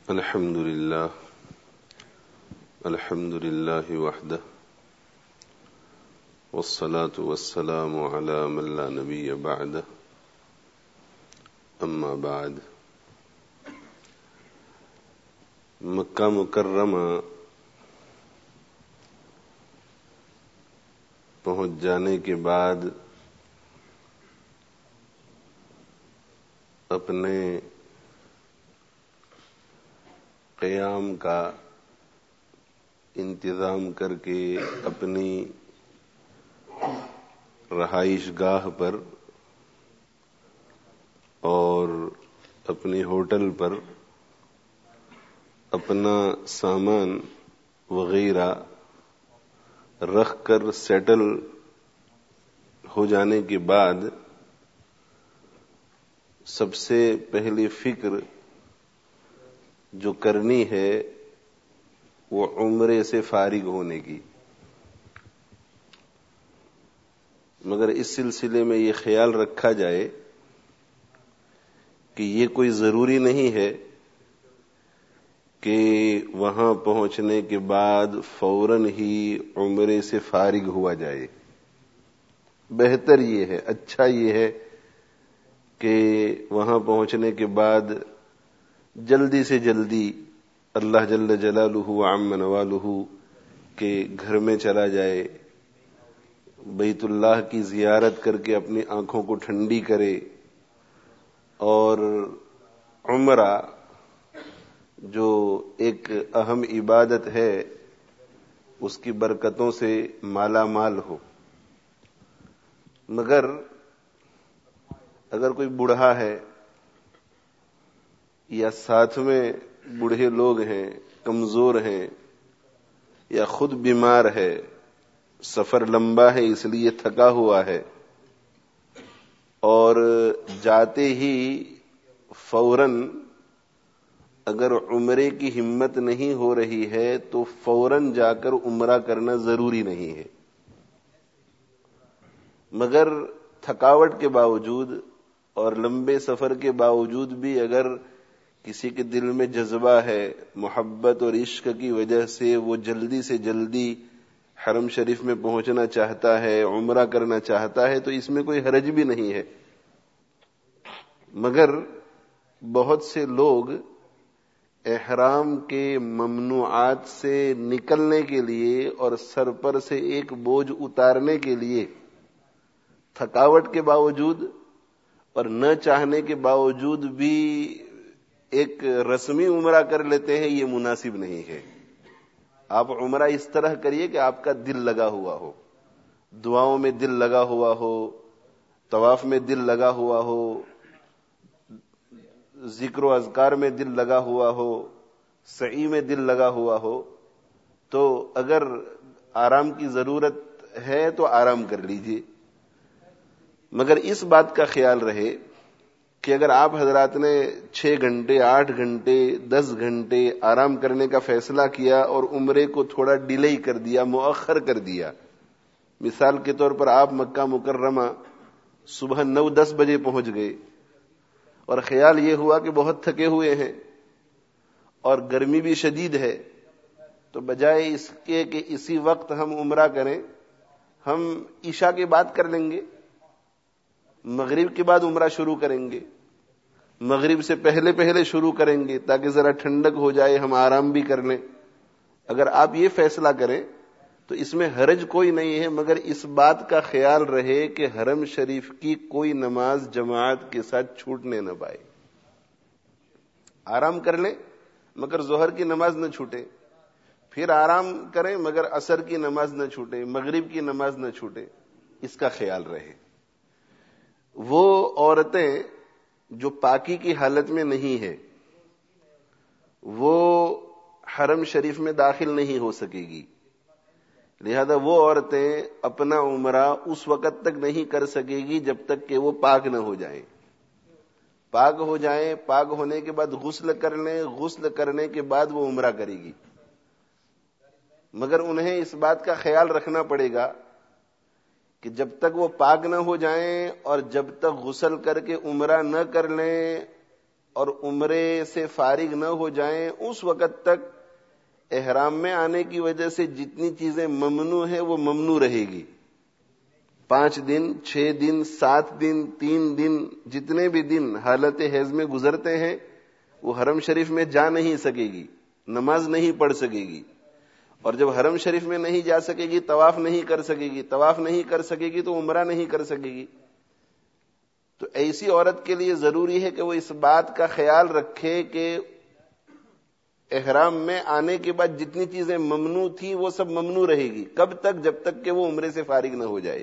الحمد لله وحده والصلاة والسلام على من لا نبي بعده اما بعد مکہ مکرمہ پہنچ جانے کے بعد اپنے قیام کا انتظام کر کے اپنی رہائش گاہ پر اور اپنی ہوٹل پر اپنا سامان وغیرہ رکھ کر سیٹل ہو جانے کے بعد سب سے پہلی فکر جو کرنی ہے وہ عمرے سے فارغ ہونے کی. مگر اس سلسلے میں یہ خیال رکھا جائے کہ یہ کوئی ضروری نہیں ہے کہ وہاں پہنچنے کے بعد فوراً ہی عمرے سے فارغ ہوا جائے. بہتر یہ ہے، اچھا یہ ہے کہ وہاں پہنچنے کے بعد جلدی سے جلدی اللہ جل جلالہ وعم نوالہ کے گھر میں چلا جائے، بیت اللہ کی زیارت کر کے اپنی آنکھوں کو ٹھنڈی کرے اور عمرہ جو ایک اہم عبادت ہے اس کی برکتوں سے مالا مال ہو. مگر اگر کوئی بوڑھا ہے یا ساتھ میں بوڑھے لوگ ہیں، کمزور ہیں، یا خود بیمار ہے، سفر لمبا ہے اس لیے تھکا ہوا ہے، اور جاتے ہی فوراً اگر عمرے کی ہمت نہیں ہو رہی ہے تو فوراً جا کر عمرہ کرنا ضروری نہیں ہے. مگر تھکاوٹ کے باوجود اور لمبے سفر کے باوجود بھی اگر کسی کے دل میں جذبہ ہے، محبت اور عشق کی وجہ سے وہ جلدی سے جلدی حرم شریف میں پہنچنا چاہتا ہے، عمرہ کرنا چاہتا ہے، تو اس میں کوئی حرج بھی نہیں ہے. مگر بہت سے لوگ احرام کے ممنوعات سے نکلنے کے لیے اور سر پر سے ایک بوجھ اتارنے کے لیے تھکاوٹ کے باوجود اور نہ چاہنے کے باوجود بھی ایک رسمی عمرہ کر لیتے ہیں. یہ مناسب نہیں ہے. آپ عمرہ اس طرح کریے کہ آپ کا دل لگا ہوا ہو، دعاؤں میں دل لگا ہوا ہو، طواف میں دل لگا ہوا ہو، ذکر و اذکار میں دل لگا ہوا ہو، سعی میں دل لگا ہوا ہو. تو اگر آرام کی ضرورت ہے تو آرام کر لیجئے. مگر اس بات کا خیال رہے کہ اگر آپ حضرات نے 6 گھنٹے 8 گھنٹے 10 گھنٹے آرام کرنے کا فیصلہ کیا اور عمرے کو تھوڑا ڈیلے کر دیا، مؤخر کر دیا، مثال کے طور پر آپ مکہ مکرمہ صبح 9-10 بجے پہنچ گئے اور خیال یہ ہوا کہ بہت تھکے ہوئے ہیں اور گرمی بھی شدید ہے، تو بجائے اس کے کہ اسی وقت ہم عمرہ کریں، ہم عشاء کے بعد کر لیں گے، مغرب کے بعد عمرہ شروع کریں گے، مغرب سے پہلے پہلے شروع کریں گے تاکہ ذرا ٹھنڈک ہو جائے، ہم آرام بھی کر لیں. اگر آپ یہ فیصلہ کریں تو اس میں حرج کوئی نہیں ہے. مگر اس بات کا خیال رہے کہ حرم شریف کی کوئی نماز جماعت کے ساتھ چھوٹنے نہ پائے. آرام کر لیں مگر ظہر کی نماز نہ چھوٹے، پھر آرام کریں مگر عصر کی نماز نہ چھوٹے، مغرب کی نماز نہ چھوٹے. اس کا خیال رہے. وہ عورتیں جو پاکی کی حالت میں نہیں ہے وہ حرم شریف میں داخل نہیں ہو سکے گی، لہذا وہ عورتیں اپنا عمرہ اس وقت تک نہیں کر سکے گی جب تک کہ وہ پاک نہ ہو جائیں. پاک ہو جائیں، پاک ہونے کے بعد غسل کر لیں، غسل کرنے کے بعد وہ عمرہ کرے گی. مگر انہیں اس بات کا خیال رکھنا پڑے گا کہ جب تک وہ پاک نہ ہو جائیں اور جب تک غسل کر کے عمرہ نہ کر لیں اور عمرے سے فارغ نہ ہو جائیں اس وقت تک احرام میں آنے کی وجہ سے جتنی چیزیں ممنوع ہیں وہ ممنوع رہے گی. 5 دن 6 دن 7 دن 3 دن جتنے بھی دن حالت حیض میں گزرتے ہیں وہ حرم شریف میں جا نہیں سکے گی, نماز نہیں پڑھ سکے گی, اور جب حرم شریف میں نہیں جا سکے گی طواف نہیں کر سکے گی, طواف نہیں کر سکے گی تو عمرہ نہیں کر سکے گی. تو ایسی عورت کے لیے ضروری ہے کہ وہ اس بات کا خیال رکھے کہ احرام میں آنے کے بعد جتنی چیزیں ممنوع تھیں وہ سب ممنوع رہے گی. کب تک؟ جب تک کہ وہ عمرے سے فارغ نہ ہو جائے.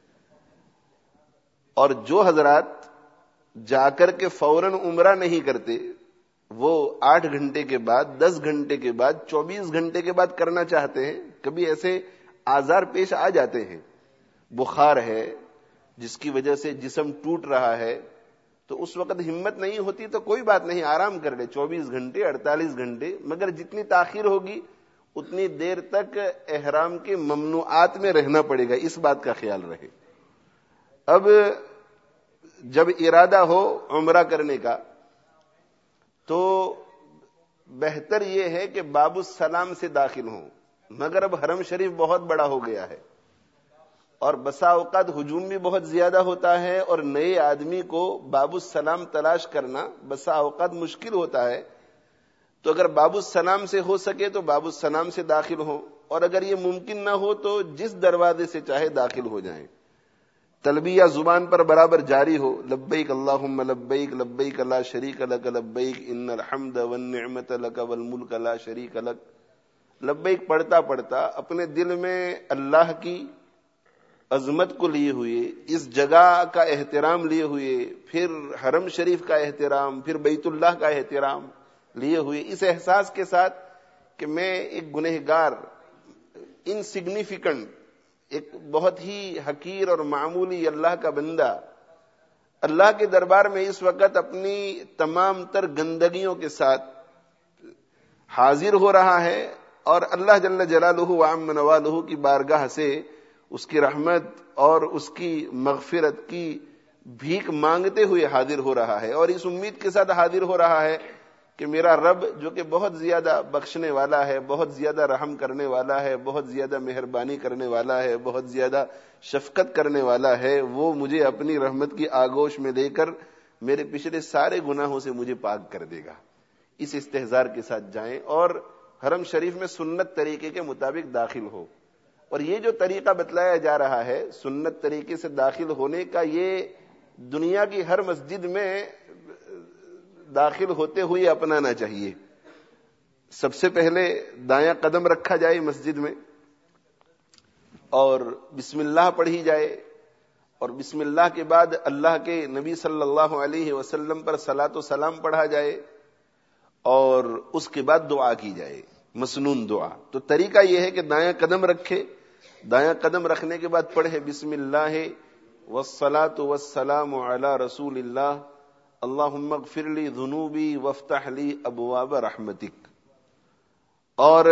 اور جو حضرات جا کر کے فوراً عمرہ نہیں کرتے وہ 8 گھنٹے کے بعد 10 گھنٹے کے بعد 24 گھنٹے کے بعد کرنا چاہتے ہیں. کبھی ایسے آزار پیش آ جاتے ہیں, بخار ہے جس کی وجہ سے جسم ٹوٹ رہا ہے, تو اس وقت ہمت نہیں ہوتی تو کوئی بات نہیں, آرام کر لے 24 گھنٹے 48 گھنٹے, مگر جتنی تاخیر ہوگی اتنی دیر تک احرام کے ممنوعات میں رہنا پڑے گا, اس بات کا خیال رہے. اب جب ارادہ ہو عمرہ کرنے کا تو بہتر یہ ہے کہ باب السلام سے داخل ہوں, مگر اب حرم شریف بہت بڑا ہو گیا ہے اور بسا اوقات ہجوم بھی بہت زیادہ ہوتا ہے, اور نئے آدمی کو باب السلام تلاش کرنا بسا اوقات مشکل ہوتا ہے. تو اگر باب السلام سے ہو سکے تو باب السلام سے داخل ہوں, اور اگر یہ ممکن نہ ہو تو جس دروازے سے چاہے داخل ہو جائیں. تلبیہ زبان پر برابر جاری ہو, لبیک اللہم لبیک لبیک لا شریک لک لبیک ان الحمد والنعمت لک والملک لا شریک لک. لبیک پڑھتا پڑھتا اپنے دل میں اللہ کی عظمت کو لیے ہوئے, اس جگہ کا احترام لیے ہوئے, پھر حرم شریف کا احترام, پھر بیت اللہ کا احترام لیے ہوئے, اس احساس کے ساتھ کہ میں ایک گنہگار, انسگنیفیکنٹ, ایک بہت ہی حقیر اور معمولی اللہ کا بندہ اللہ کے دربار میں اس وقت اپنی تمام تر گندگیوں کے ساتھ حاضر ہو رہا ہے, اور اللہ جل جلالہ وعم نوالہ کی بارگاہ سے اس کی رحمت اور اس کی مغفرت کی بھیک مانگتے ہوئے حاضر ہو رہا ہے, اور اس امید کے ساتھ حاضر ہو رہا ہے کہ میرا رب جو کہ بہت زیادہ بخشنے والا ہے, بہت زیادہ رحم کرنے والا ہے, بہت زیادہ مہربانی کرنے والا ہے, بہت زیادہ شفقت کرنے والا ہے, وہ مجھے اپنی رحمت کی آگوش میں لے کر میرے پچھلے سارے گناہوں سے مجھے پاک کر دے گا. اس استحضار کے ساتھ جائیں اور حرم شریف میں سنت طریقے کے مطابق داخل ہو. اور یہ جو طریقہ بتلایا جا رہا ہے سنت طریقے سے داخل ہونے کا, یہ دنیا کی ہر مسجد میں داخل ہوتے ہوئے اپنانا چاہیے. سب سے پہلے دایاں قدم رکھا جائے مسجد میں اور بسم اللہ پڑھی جائے, اور بسم اللہ کے بعد اللہ کے نبی صلی اللہ علیہ وسلم پر صلاۃ و سلام پڑھا جائے, اور اس کے بعد دعا کی جائے, مسنون دعا. تو طریقہ یہ ہے کہ دایاں قدم رکھے, دایاں قدم رکھنے کے بعد پڑھے بسم اللہ والصلاۃ والسلام علی رسول اللہ اللہم اغفر لی ذنوبی وافتح لی ابواب رحمتک. اور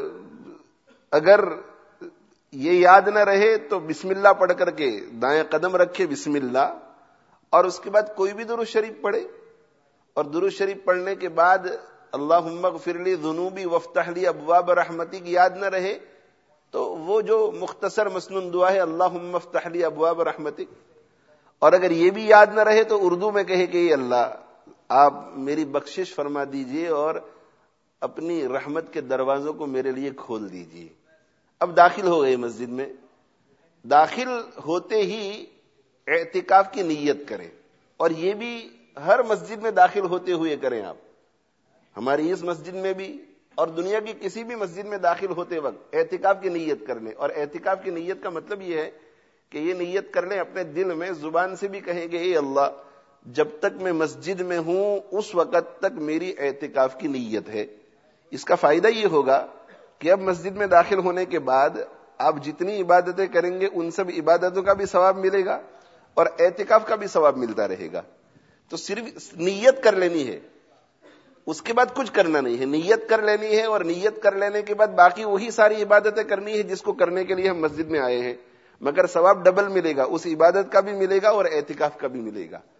اگر یہ یاد نہ رہے تو بسم اللہ پڑھ کر کے دائیں قدم رکھے بسم اللہ, اور اس کے بعد کوئی بھی درود شریف پڑھے, اور درود شریف پڑھنے کے بعد اللہم اغفر لی ذنوبی وافتح لی ابواب رحمتک یاد نہ رہے تو وہ جو مختصر مسنون دعا ہے اللہم افتح لی ابواب رحمتک, اور اگر یہ بھی یاد نہ رہے تو اردو میں کہے کہ اے اللہ آپ میری بخشش فرما دیجئے اور اپنی رحمت کے دروازوں کو میرے لیے کھول دیجئے. اب داخل ہو گئے مسجد میں, داخل ہوتے ہی اعتکاف کی نیت کریں, اور یہ بھی ہر مسجد میں داخل ہوتے ہوئے کریں. آپ ہماری اس مسجد میں بھی اور دنیا کی کسی بھی مسجد میں داخل ہوتے وقت اعتکاف کی نیت کر لیں. اور اعتکاف کی نیت کا مطلب یہ ہے کہ یہ نیت کر لیں اپنے دل میں, زبان سے بھی کہیں گے اے اللہ جب تک میں مسجد میں ہوں اس وقت تک میری اعتکاف کی نیت ہے. اس کا فائدہ یہ ہوگا کہ اب مسجد میں داخل ہونے کے بعد آپ جتنی عبادتیں کریں گے ان سب عبادتوں کا بھی ثواب ملے گا اور اعتکاف کا بھی ثواب ملتا رہے گا. تو صرف نیت کر لینی ہے, اس کے بعد کچھ کرنا نہیں ہے, نیت کر لینی ہے, اور نیت کر لینے کے بعد باقی وہی ساری عبادتیں کرنی ہے جس کو کرنے کے لیے ہم مسجد میں آئے ہیں, مگر ثواب ڈبل ملے گا, اس عبادت کا بھی ملے گا اور اعتکاف کا بھی ملے گا.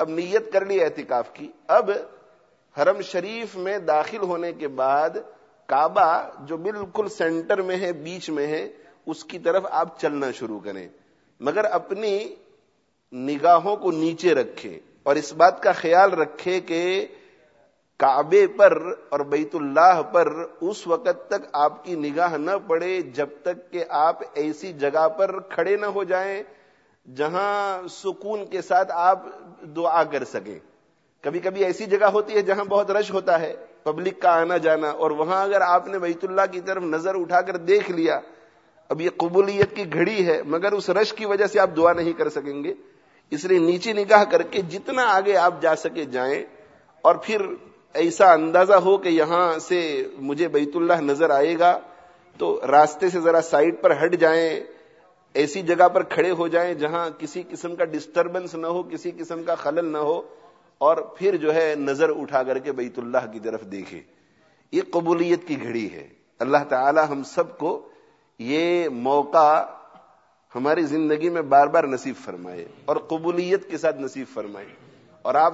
اب نیت کر لی اعتکاف کی. اب حرم شریف میں داخل ہونے کے بعد کعبہ جو بالکل سینٹر میں ہے, بیچ میں ہے, اس کی طرف آپ چلنا شروع کریں, مگر اپنی نگاہوں کو نیچے رکھیں اور اس بات کا خیال رکھیں کہ کعبے پر اور بیت اللہ پر اس وقت تک آپ کی نگاہ نہ پڑے جب تک کہ آپ ایسی جگہ پر کھڑے نہ ہو جائیں جہاں سکون کے ساتھ آپ دعا کر سکیں. کبھی کبھی ایسی جگہ ہوتی ہے جہاں بہت رش ہوتا ہے, پبلک کا آنا جانا, اور وہاں اگر آپ نے بیت اللہ کی طرف نظر اٹھا کر دیکھ لیا, اب یہ قبولیت کی گھڑی ہے, مگر اس رش کی وجہ سے آپ دعا نہیں کر سکیں گے. اس لیے نیچے نگاہ کر کے جتنا آگے آپ جا سکے جائیں, اور پھر ایسا اندازہ ہو کہ یہاں سے مجھے بیت اللہ نظر آئے گا تو راستے سے ذرا سائڈ پر ہٹ جائیں, ایسی جگہ پر کھڑے ہو جائیں جہاں کسی قسم کا ڈسٹربنس نہ ہو, کسی قسم کا خلل نہ ہو, اور پھر جو ہے نظر اٹھا کر کے بیت اللہ کی طرف دیکھیں. یہ قبولیت کی گھڑی ہے. اللہ تعالی ہم سب کو یہ موقع ہماری زندگی میں بار بار نصیب فرمائے اور قبولیت کے ساتھ نصیب فرمائے. اور آپ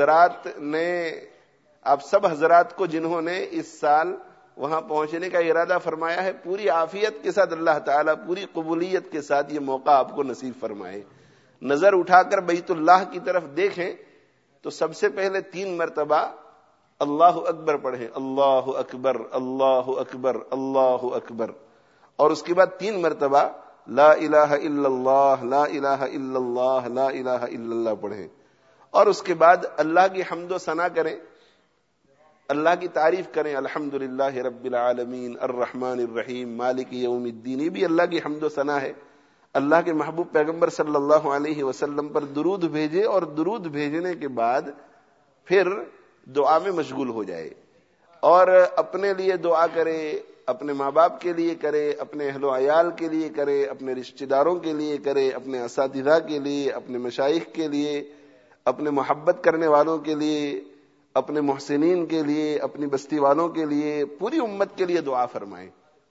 سب حضرات کو جنہوں نے اس سال وہاں پہنچنے کا ارادہ فرمایا ہے, پوری عافیت کے ساتھ اللہ تعالیٰ پوری قبولیت کے ساتھ یہ موقع آپ کو نصیب فرمائے. نظر اٹھا کر بیت اللہ کی طرف دیکھیں تو سب سے پہلے 3 مرتبہ اللہ اکبر پڑھیں, اللہ اکبر اللہ اکبر اللہ اکبر, اور اس کے بعد 3 مرتبہ لا الہ الا اللہ لا الہ الا اللہ لا الہ الا اللہ پڑھیں, اور اس کے بعد اللہ کی حمد و ثنا کریں, اللہ کی تعریف کریں. الحمدللہ رب العالمین الرحمن الرحیم مالک یوم الدین, یہ بھی اللہ کی حمد و ثنا ہے. اللہ کے محبوب پیغمبر صلی اللہ علیہ وسلم پر درود بھیجے, اور درود بھیجنے کے بعد پھر دعا میں مشغول ہو جائے, اور اپنے لیے دعا کرے, اپنے ماں باپ کے لیے کرے, اپنے اہل و عیال کے لیے کرے, اپنے رشتہ داروں کے لیے کرے, اپنے اساتذہ کے لیے, اپنے مشائخ کے لیے, اپنے محبت کرنے والوں کے لیے, اپنے محسنین کے لیے, اپنی بستی والوں کے لیے, پوری امت کے لیے دعا فرمائیں.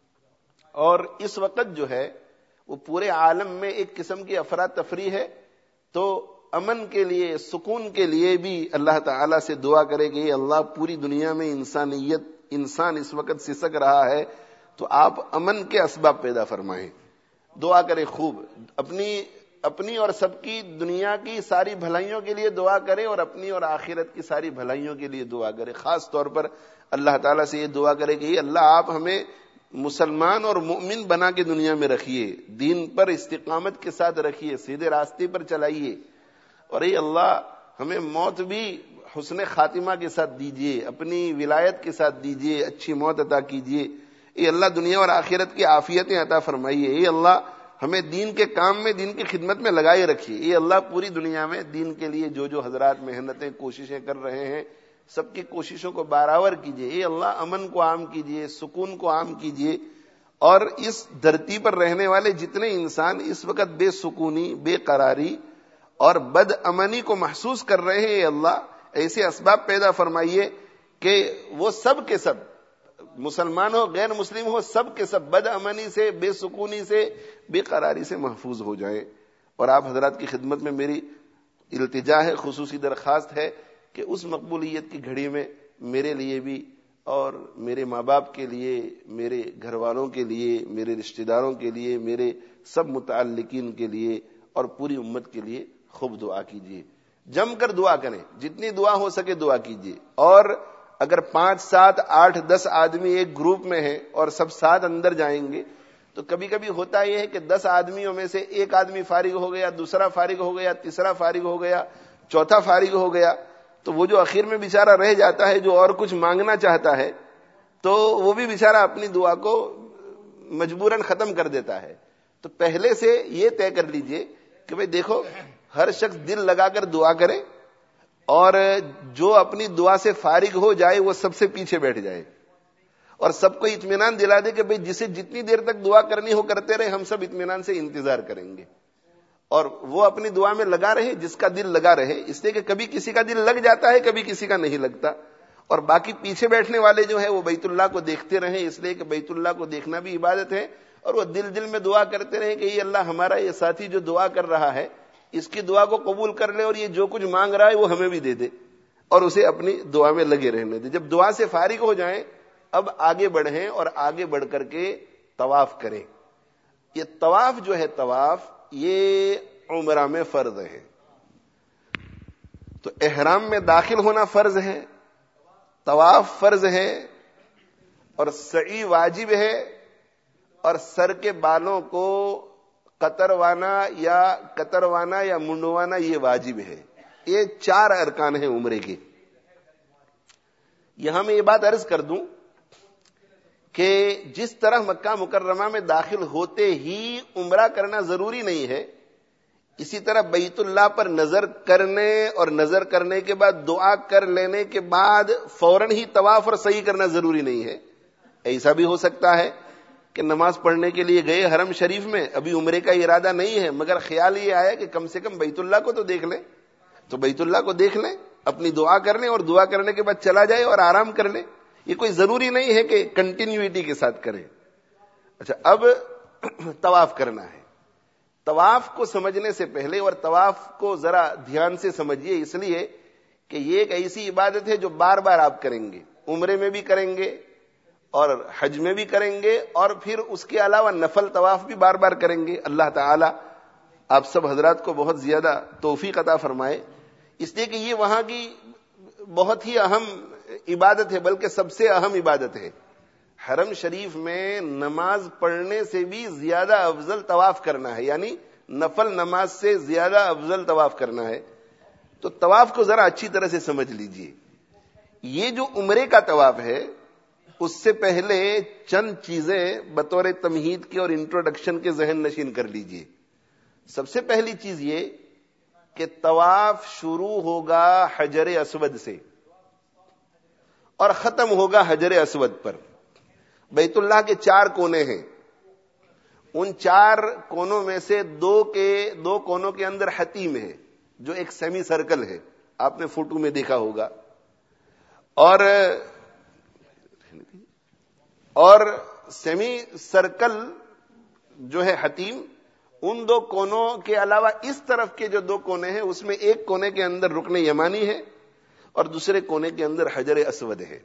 اور اس وقت جو ہے وہ پورے عالم میں ایک قسم کی افراتفری ہے, تو امن کے لیے, سکون کے لیے بھی اللہ تعالیٰ سے دعا کرے کہ اللہ پوری دنیا میں انسان اس وقت سسک رہا ہے, تو آپ امن کے اسباب پیدا فرمائیں. دعا کرے خوب, اپنی اور سب کی دنیا کی ساری بھلائیوں کے لیے دعا کرے, اور اپنی اور آخرت کی ساری بھلائیوں کے لیے دعا کرے. خاص طور پر اللہ تعالیٰ سے یہ دعا کرے کہ اللہ آپ ہمیں مسلمان اور مؤمن بنا کے دنیا میں رکھیے, دین پر استقامت کے ساتھ رکھیے, سیدھے راستے پر چلائیے, اور اے اللہ ہمیں موت بھی حسن خاتمہ کے ساتھ دیجیے, اپنی ولایت کے ساتھ دیجیے, اچھی موت عطا کیجیے. اے اللہ دنیا اور آخرت کی عافیتیں عطا فرمائیے. اے اللہ ہمیں دین کے کام میں, دین کی خدمت میں لگائے رکھیے. اے اللہ پوری دنیا میں دین کے لیے جو حضرات محنتیں کوششیں کر رہے ہیں سب کی کوششوں کو بارآور کیجیے. اے اللہ امن کو عام کیجیے, سکون کو عام کیجیے, اور اس دھرتی پر رہنے والے جتنے انسان اس وقت بے سکونی, بے قراری اور بد امنی کو محسوس کر رہے ہیں, اے اللہ ایسے اسباب پیدا فرمائیے کہ وہ سب کے سب, مسلمان ہو غیر مسلم ہو, سب کے سب بد امنی سے, بے سکونی سے, بے قراری سے محفوظ ہو جائیں. اور آپ حضرات کی خدمت میں میری التجا ہے, خصوصی درخواست ہے کہ اس مقبولیت کی گھڑی میں میرے لیے بھی, اور میرے ماں باپ کے لیے, میرے گھر والوں کے لیے, میرے رشتہ داروں کے لیے, میرے سب متعلقین کے لیے اور پوری امت کے لیے خوب دعا کیجیے. جم کر دعا کریں, جتنی دعا ہو سکے دعا کیجیے. اور اگر 5, 7, 8, 10 آدمی ایک گروپ میں ہیں اور سب ساتھ اندر جائیں گے تو کبھی کبھی ہوتا یہ ہے کہ 10 آدمیوں میں سے ایک آدمی فارغ ہو گیا, دوسرا فارغ ہو گیا, تیسرا فارغ ہو گیا, چوتھا فارغ ہو گیا, تو وہ جو اخیر میں بیچارہ رہ جاتا ہے جو اور کچھ مانگنا چاہتا ہے تو وہ بھی بیچارہ اپنی دعا کو مجبوراً ختم کر دیتا ہے. تو پہلے سے یہ طے کر لیجئے کہ بھئی دیکھو ہر شخص دل لگا کر دعا کرے, اور جو اپنی دعا سے فارغ ہو جائے وہ سب سے پیچھے بیٹھ جائے, اور سب کو اطمینان دلا دے کہ بھئی جسے جتنی دیر تک دعا کرنی ہو کرتے رہے, ہم سب اطمینان سے انتظار کریں گے. اور وہ اپنی دعا میں لگا رہے جس کا دل لگا رہے, اس لیے کہ کبھی کسی کا دل لگ جاتا ہے, کبھی کسی کا نہیں لگتا. اور باقی پیچھے بیٹھنے والے جو ہیں وہ بیت اللہ کو دیکھتے رہیں, اس لیے کہ بیت اللہ کو دیکھنا بھی عبادت ہے, اور وہ دل دل میں دعا کرتے رہیں کہ یہ اللہ ہمارا یہ ساتھی جو دعا کر رہا ہے اس کی دعا کو قبول کر لے اور یہ جو کچھ مانگ رہا ہے وہ ہمیں بھی دے دے اور اسے اپنی دعا میں لگے رہنے دے. جب دعا سے فارغ ہو جائیں اب آگے بڑھیں اور آگے بڑھ کر کے طواف کریں. یہ طواف جو ہے طواف یہ عمرہ میں فرض ہے. تو احرام میں داخل ہونا فرض ہے, طواف فرض ہے اور سعی واجب ہے, اور سر کے بالوں کو کتروانا یا منڈوانا یہ واجب ہے. یہ 4 ارکان ہیں عمرے کے. یہاں میں یہ بات عرض کر دوں کہ جس طرح مکہ مکرمہ میں داخل ہوتے ہی عمرہ کرنا ضروری نہیں ہے, اسی طرح بیت اللہ پر نظر کرنے اور نظر کرنے کے بعد دعا کر لینے کے بعد فوراً ہی طواف اور سعی کرنا ضروری نہیں ہے. ایسا بھی ہو سکتا ہے کہ نماز پڑھنے کے لیے گئے حرم شریف میں, ابھی عمرے کا ارادہ نہیں ہے, مگر خیال یہ آیا کہ کم سے کم بیت اللہ کو تو دیکھ لیں, تو بیت اللہ کو دیکھ لیں, اپنی دعا کر لیں اور دعا کرنے کے بعد چلا جائے اور آرام کر لیں. یہ کوئی ضروری نہیں ہے کہ کنٹینیوٹی کے ساتھ کریں. اچھا, اب طواف کرنا ہے. طواف کو سمجھنے سے پہلے, اور طواف کو ذرا دھیان سے سمجھیے اس لیے کہ یہ ایک ایسی عبادت ہے جو بار بار آپ کریں گے, عمرے میں بھی کریں گے اور حج میں بھی کریں گے, اور پھر اس کے علاوہ نفل طواف بھی بار بار کریں گے. اللہ تعالی آپ سب حضرات کو بہت زیادہ توفیق عطا فرمائے, اس لیے کہ یہ وہاں کی بہت ہی اہم عبادت ہے, بلکہ سب سے اہم عبادت ہے. حرم شریف میں نماز پڑھنے سے بھی زیادہ افضل طواف کرنا ہے, یعنی نفل نماز سے زیادہ افضل طواف کرنا ہے. تو طواف کو ذرا اچھی طرح سے سمجھ لیجئے. یہ جو عمرے کا طواف ہے اس سے پہلے چند چیزیں بطور تمہید کے اور انٹروڈکشن کے ذہن نشین کر لیجئے. سب سے پہلی چیز یہ کہ طواف شروع ہوگا حجر اسود سے اور ختم ہوگا حجر اسود پر. بیت اللہ کے 4 کونے ہیں, ان 4 کونوں میں سے 2 کونوں کے اندر حتیم ہے جو ایک سیمی سرکل ہے, آپ نے فوٹو میں دیکھا ہوگا, اور سیمی سرکل جو ہے حتیم, ان 2 کونوں کے علاوہ اس طرف کے جو 2 کونے ہیں اس میں ایک کونے کے اندر رکن یمانی ہے اور دوسرے کونے کے اندر حجر اسود ہے.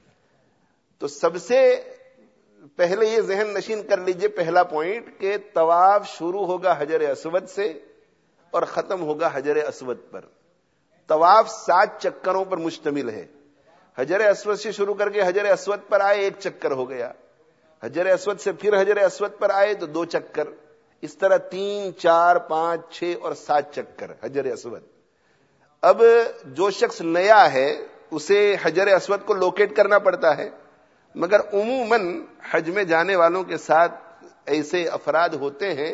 تو سب سے پہلے یہ ذہن نشین کر لیجئے پہلا پوائنٹ کہ طواف شروع ہوگا حجر اسود سے اور ختم ہوگا حجر اسود پر. طواف 7 چکروں پر مشتمل ہے. حجر اسود سے شروع کر کے حجر اسود پر آئے 1 چکر ہو گیا, حجر اسود سے پھر حجر اسود پر آئے تو 2 چکر, اس طرح 3, 4, 5, 6 اور 7 چکر حجر اسود. اب جو شخص نیا ہے اسے حجر اسود کو لوکیٹ کرنا پڑتا ہے, مگر عموماً حج میں جانے والوں کے ساتھ ایسے افراد ہوتے ہیں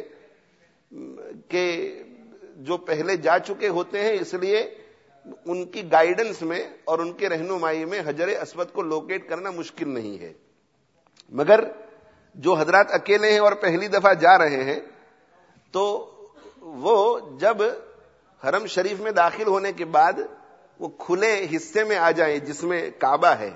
کہ جو پہلے جا چکے ہوتے ہیں, اس لیے ان کی گائیڈنس میں اور ان کے رہنمائی میں حجر اسود کو لوکیٹ کرنا مشکل نہیں ہے. مگر جو حضرات اکیلے ہیں اور پہلی دفعہ جا رہے ہیں تو وہ جب حرم شریف میں داخل ہونے کے بعد وہ کھلے حصے میں آ جائیں جس میں کعبہ ہے,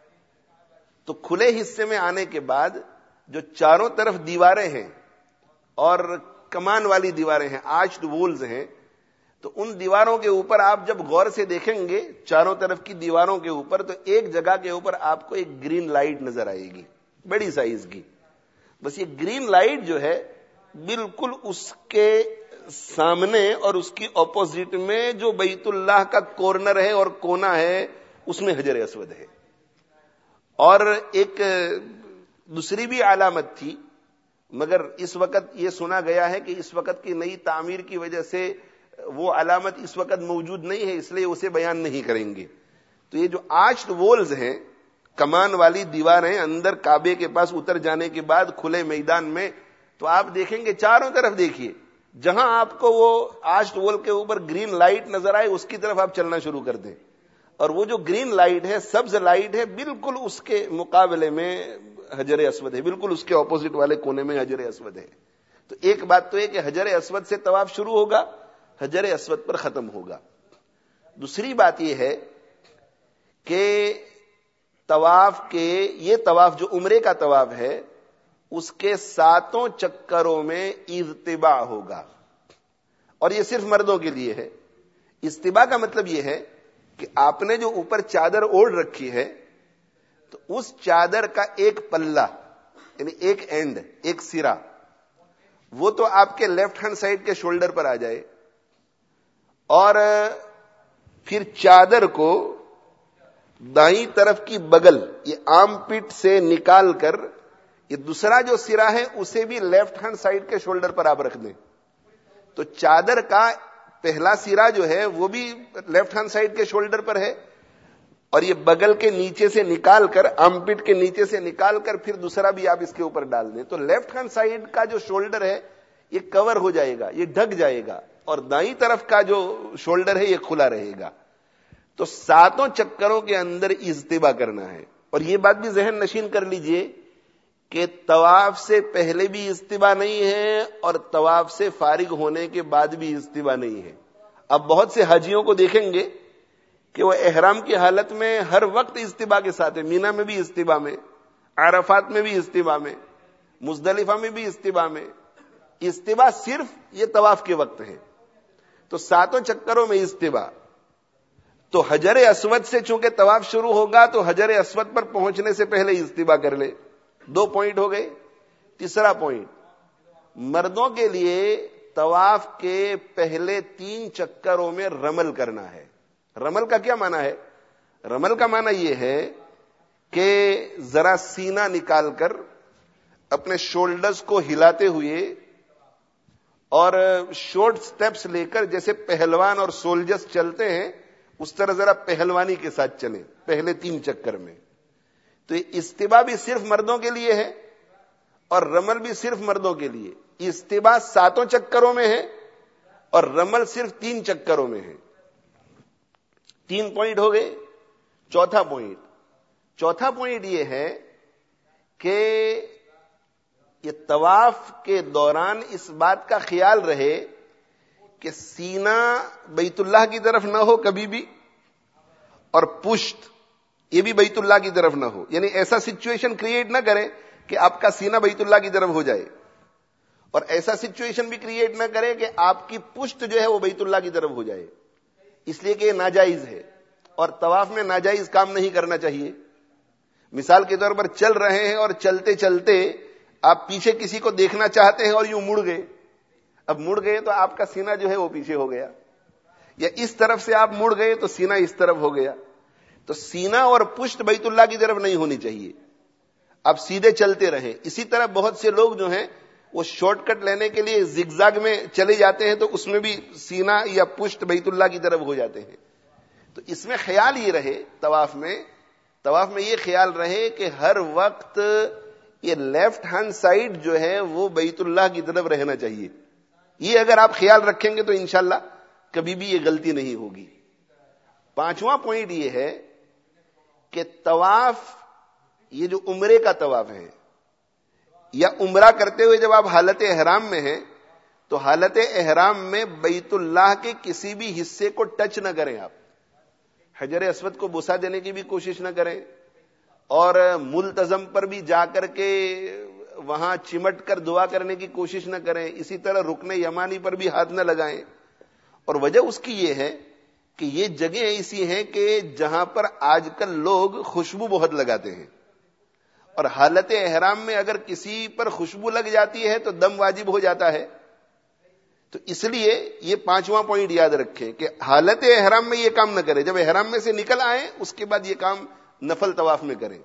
تو کھلے حصے میں آنے کے بعد جو چاروں طرف دیواریں ہیں اور کمان والی دیواریں ہیں, آرچڈ وولز ہیں, تو ان دیواروں کے اوپر آپ جب غور سے دیکھیں گے چاروں طرف کی دیواروں کے اوپر, تو ایک جگہ کے اوپر آپ کو ایک گرین لائٹ نظر آئے گی بڑی سائز کی. بس یہ گرین لائٹ جو ہے بالکل اس کے سامنے اور اس کی اپوزٹ میں جو بیت اللہ کا کارنر ہے اور کونا ہے اس میں حجر اسود ہے. اور ایک دوسری بھی علامت تھی, مگر اس وقت یہ سنا گیا ہے کہ اس وقت کی نئی تعمیر کی وجہ سے وہ علامت اس وقت موجود نہیں ہے, اس لیے اسے بیان نہیں کریں گے. تو یہ جو آرچڈ وولز ہیں, کمان والی دیواریں اندر کعبے کے پاس اتر جانے کے بعد کھلے میدان میں, تو آپ دیکھیں گے چاروں طرف دیکھیے, جہاں آپ کو وہ آرچڈ وول کے اوپر گرین لائٹ نظر آئے اس کی طرف آپ چلنا شروع کر دیں, اور وہ جو گرین لائٹ ہے, سبز لائٹ ہے, بالکل اس کے مقابلے میں حجر اسود ہے, بالکل اس کے اپوزٹ والے کونے میں حجر اسود ہے. تو ایک بات تو یہ کہ حجر اسود سے طواف شروع ہوگا, حجر اسود پر ختم ہوگا. دوسری بات یہ ہے کہ طواف کے یہ طواف جو عمرے کا طواف ہے اس کے 7 چکروں میں ارتباع ہوگا, اور یہ صرف مردوں کے لیے ہے. استبا کا مطلب یہ ہے کہ آپ نے جو اوپر چادر اوڑھ رکھی ہے تو اس چادر کا ایک پلہ یعنی ایک اینڈ ایک سرا وہ تو آپ کے لیفٹ ہینڈ سائڈ کے شولڈر پر آ جائے اور پھر چادر کو دائیں طرف کی بغل یہ آرم پٹ سے نکال کر یہ دوسرا جو سرا ہے اسے بھی لیفٹ ہینڈ سائڈ کے شولڈر پر آپ رکھ دیں. تو چادر کا پہلا سرا جو ہے وہ بھی لیفٹ ہینڈ سائڈ کے شولڈر پر ہے اور یہ بغل کے نیچے سے نکال کر آرم پٹ کے نیچے سے نکال کر پھر دوسرا بھی آپ اس کے اوپر ڈال دیں. تو لیفٹ ہینڈ سائڈ کا جو شولڈر ہے یہ کور ہو جائے گا, یہ ڈھک جائے گا, اور دائیں طرف کا جو شولڈر ہے یہ کھلا رہے گا. تو 7 چکروں کے اندر اجتبا کرنا ہے. اور یہ بات بھی ذہن نشین کر لیجئے کہ طواف سے پہلے بھی اجتبا نہیں ہے اور طواف سے فارغ ہونے کے بعد بھی اجتبا نہیں ہے. اب بہت سے حاجیوں کو دیکھیں گے کہ وہ احرام کی حالت میں ہر وقت اجتبا کے ساتھ ہے. مینا میں بھی اجتبا میں, عرفات میں بھی اجتبا میں, مزدلفہ میں بھی اجتبا میں. اجتبا صرف یہ طواف کے وقت ہے. تو 7 چکروں میں اجتبا. تو حجر اسود سے چونکہ طواف شروع ہوگا تو حجر اسود پر پہنچنے سے پہلے اجتبا کر لے. 2 پوائنٹ ہو گئے. تیسرا پوائنٹ, مردوں کے لیے طواف کے پہلے 3 چکروں میں رمل کرنا ہے. رمل کا کیا معنی ہے؟ رمل کا معنی یہ ہے کہ ذرا سینہ نکال کر اپنے شولڈرز کو ہلاتے ہوئے اور شارٹ سٹیپس لے کر جیسے پہلوان اور سولجرز چلتے ہیں اس طرح ذرا پہلوانی کے ساتھ چلیں پہلے 3 چکر میں. تو یہ اجتبا بھی صرف مردوں کے لیے ہے اور رمل بھی صرف مردوں کے لیے. اجتبا 7 چکروں میں ہے اور رمل صرف 3 چکروں میں ہے. 3 پوائنٹ ہو گئے. چوتھا پوائنٹ یہ ہے کہ یہ طواف کے دوران اس بات کا خیال رہے کہ سینہ بیت اللہ کی طرف نہ ہو کبھی بھی, اور پشت یہ بھی بیت اللہ کی طرف نہ ہو. یعنی ایسا سچویشن کریٹ نہ کرے کہ آپ کا سینہ بیت اللہ کی طرف ہو جائے, اور ایسا سچویشن بھی کریٹ نہ کرے کہ آپ کی پشت جو ہے وہ بیت اللہ کی طرف ہو جائے, اس لیے کہ یہ ناجائز ہے اور طواف میں ناجائز کام نہیں کرنا چاہیے. مثال کے طور پر چل رہے ہیں اور چلتے چلتے آپ پیچھے کسی کو دیکھنا چاہتے ہیں اور یوں مڑ گئے. اب مڑ گئے تو آپ کا سینہ جو ہے وہ پیچھے ہو گیا, یا اس طرف سے آپ مڑ گئے تو سینہ اس طرف ہو گیا. تو سینہ اور پشت بیت اللہ کی طرف نہیں ہونی چاہیے, آپ سیدھے چلتے رہیں. اسی طرح بہت سے لوگ جو ہیں وہ شارٹ کٹ لینے کے لیے زگزاگ میں چلے جاتے ہیں تو اس میں بھی سینہ یا پشت بیت اللہ کی طرف ہو جاتے ہیں. تو اس میں خیال یہ رہے طواف میں یہ خیال رہے کہ ہر وقت یہ لیفٹ ہینڈ سائڈ جو ہے وہ بیت اللہ کی طرف رہنا چاہیے. یہ اگر آپ خیال رکھیں گے تو انشاءاللہ کبھی بھی یہ غلطی نہیں ہوگی. 5واں پوائنٹ یہ ہے کہ طواف, یہ جو عمرے کا طواف ہے یا عمرہ کرتے ہوئے جب آپ حالت احرام میں ہیں تو حالت احرام میں بیت اللہ کے کسی بھی حصے کو ٹچ نہ کریں. آپ حجر اسود کو بوسہ دینے کی بھی کوشش نہ کریں, اور ملتزم پر بھی جا کر کے وہاں چمٹ کر دعا کرنے کی کوشش نہ کریں. اسی طرح رکن یمانی پر بھی ہاتھ نہ لگائیں. اور وجہ اس کی یہ ہے کہ یہ جگہیں ایسی ہیں کہ جہاں پر آج کل لوگ خوشبو بہت لگاتے ہیں, اور حالت احرام میں اگر کسی پر خوشبو لگ جاتی ہے تو دم واجب ہو جاتا ہے. تو اس لیے یہ 5واں پوائنٹ یاد رکھیں کہ حالت احرام میں یہ کام نہ کریں. جب احرام میں سے نکل آئیں اس کے بعد یہ کام نفل طواف میں کریں.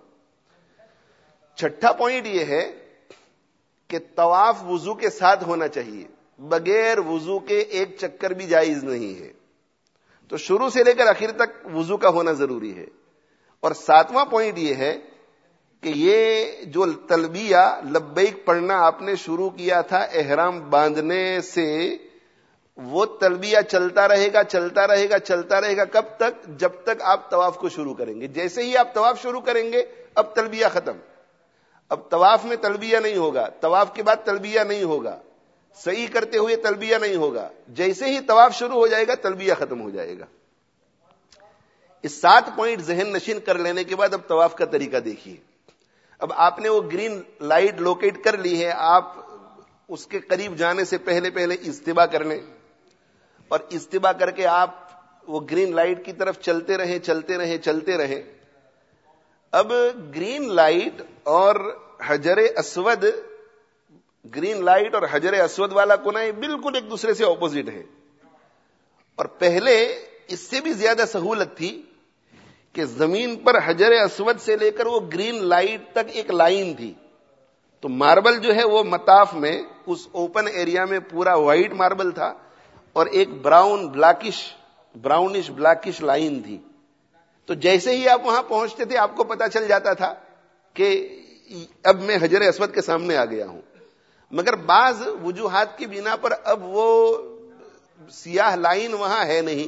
6واں پوائنٹ یہ ہے کہ طواف وضو کے ساتھ ہونا چاہیے, بغیر وضو کے ایک چکر بھی جائز نہیں ہے. تو شروع سے لے کر آخر تک وضو کا ہونا ضروری ہے. اور 7واں پوائنٹ یہ ہے کہ یہ جو تلبیہ لبیک پڑھنا آپ نے شروع کیا تھا احرام باندھنے سے, وہ تلبیہ چلتا رہے گا. کب تک؟ جب تک آپ طواف کو شروع کریں گے. جیسے ہی آپ طواف شروع کریں گے اب تلبیہ ختم. اب طواف میں تلبیہ نہیں ہوگا, طواف کے بعد تلبیہ نہیں ہوگا, سعی کرتے ہوئے تلبیہ نہیں ہوگا. جیسے ہی طواف شروع ہو جائے گا تلبیہ ختم ہو جائے گا. اس 7 پوائنٹ ذہن نشین کر لینے کے بعد اب طواف کا طریقہ دیکھیے. اب آپ نے وہ گرین لائٹ لوکیٹ کر لی ہے, آپ اس کے قریب جانے سے پہلے اجتبا کر لیں. اور استبا کر کے آپ وہ گرین لائٹ کی طرف چلتے رہیں. اب گرین لائٹ اور حجر اسود، گرین لائٹ اور حجر اسود والا کونا یہ بالکل ایک دوسرے سے اپوزٹ ہے. اور پہلے اس سے بھی زیادہ سہولت تھی کہ زمین پر حجر اسود سے لے کر وہ گرین لائٹ تک ایک لائن تھی. تو ماربل جو ہے وہ مطاف میں اس اوپن ایریا میں پورا وائٹ ماربل تھا اور ایک براؤنش بلیکش لائن تھی. تو جیسے ہی آپ وہاں پہنچتے تھے آپ کو پتا چل جاتا تھا کہ اب میں حجر اسود کے سامنے آ گیا ہوں. مگر بعض وجوہات کی بنا پر اب وہ سیاہ لائن وہاں ہے نہیں.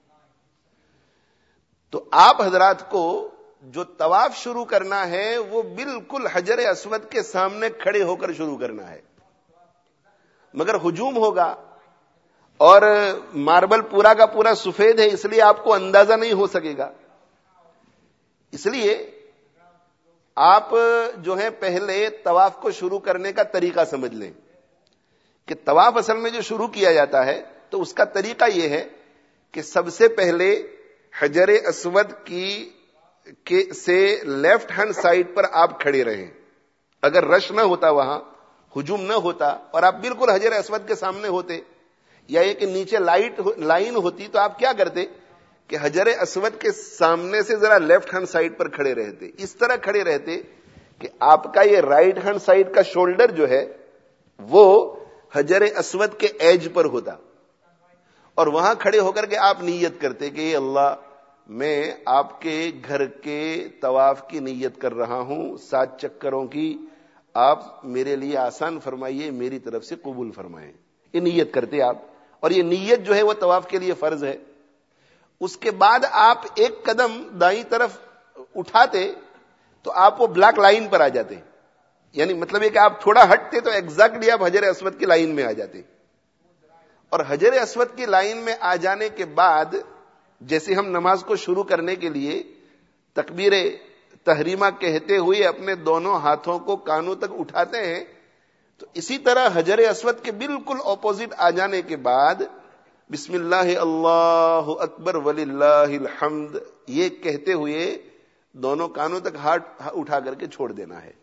تو آپ حضرات کو جو طواف شروع کرنا ہے وہ بالکل حجر اسود کے سامنے کھڑے ہو کر شروع کرنا ہے. مگر ہجوم ہوگا اور ماربل پورا کا پورا سفید ہے، اس لیے آپ کو اندازہ نہیں ہو سکے گا. اس لیے آپ جو ہے پہلے طواف کو شروع کرنے کا طریقہ سمجھ لیں کہ طواف اصل میں جو شروع کیا جاتا ہے تو اس کا طریقہ یہ ہے کہ سب سے پہلے حجر اسود سے لیفٹ ہینڈ سائڈ پر آپ کھڑے رہیں. اگر رش نہ ہوتا، وہاں ہجوم نہ ہوتا اور آپ بالکل حجر اسود کے سامنے ہوتے، یا یہ کہ نیچے لائن ہوتی، تو آپ کیا کرتے کہ حجر اسود کے سامنے سے ذرا لیفٹ ہینڈ سائڈ پر کھڑے رہتے. اس طرح کھڑے رہتے کہ آپ کا یہ رائٹ ہینڈ سائڈ کا شولڈر جو ہے وہ حجر اسود کے ایج پر ہوتا. اور وہاں کھڑے ہو کر کے آپ نیت کرتے کہ اے اللہ، میں آپ کے گھر کے طواف کی نیت کر رہا ہوں، 7 چکروں کی. آپ میرے لیے آسان فرمائیے، میری طرف سے قبول فرمائیں. یہ نیت کرتے آپ، اور یہ نیت جو ہے وہ طواف کے لیے فرض ہے. اس کے بعد آپ ایک قدم دائیں طرف اٹھاتے تو آپ وہ بلیک لائن پر آ جاتے. یعنی مطلب ہے کہ آپ تھوڑا ہٹتے تو ایگزیکٹلی آپ حجر اسود کی لائن میں آ جاتے. اور حجر اسود کی لائن میں آ جانے کے بعد جیسے ہم نماز کو شروع کرنے کے لیے تکبیر تحریمہ کہتے ہوئے اپنے دونوں ہاتھوں کو کانوں تک اٹھاتے ہیں، تو اسی طرح حجر اسود کے بالکل اپوزٹ آ جانے کے بعد بسم اللہ اللہ اکبر وللہ الحمد یہ کہتے ہوئے دونوں کانوں تک ہاتھ اٹھا کر کے چھوڑ دینا ہے.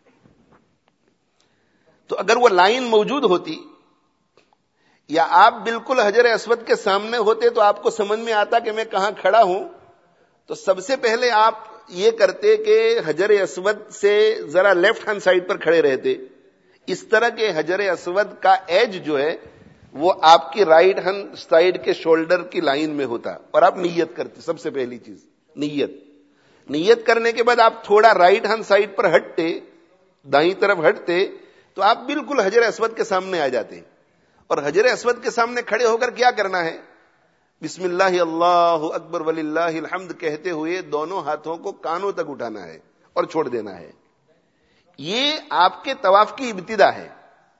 تو اگر وہ لائن موجود ہوتی یا آپ بالکل حجر اسود کے سامنے ہوتے تو آپ کو سمجھ میں آتا کہ میں کہاں کھڑا ہوں. تو سب سے پہلے آپ یہ کرتے کہ حجر اسود سے ذرا لیفٹ ہینڈ سائڈ پر کھڑے رہتے، اس طرح کے حجر اسود کا ایج جو ہے وہ آپ کی رائٹ ہینڈ سائڈ کے شولڈر کی لائن میں ہوتا. اور آپ نیت کرتے. سب سے پہلی چیز نیت کرنے کے بعد آپ تھوڑا رائٹ ہینڈ سائڈ پر ہٹتے، دائیں طرف ہٹتے تو آپ بالکل حجر اسود کے سامنے آ جاتے. اور حجر اسود کے سامنے کھڑے ہو کر کیا کرنا ہے؟ بسم اللہ اللہ اکبر وللہ الحمد کہتے ہوئے دونوں ہاتھوں کو کانوں تک اٹھانا ہے اور چھوڑ دینا ہے. یہ آپ کے طواف کی ابتدا ہے.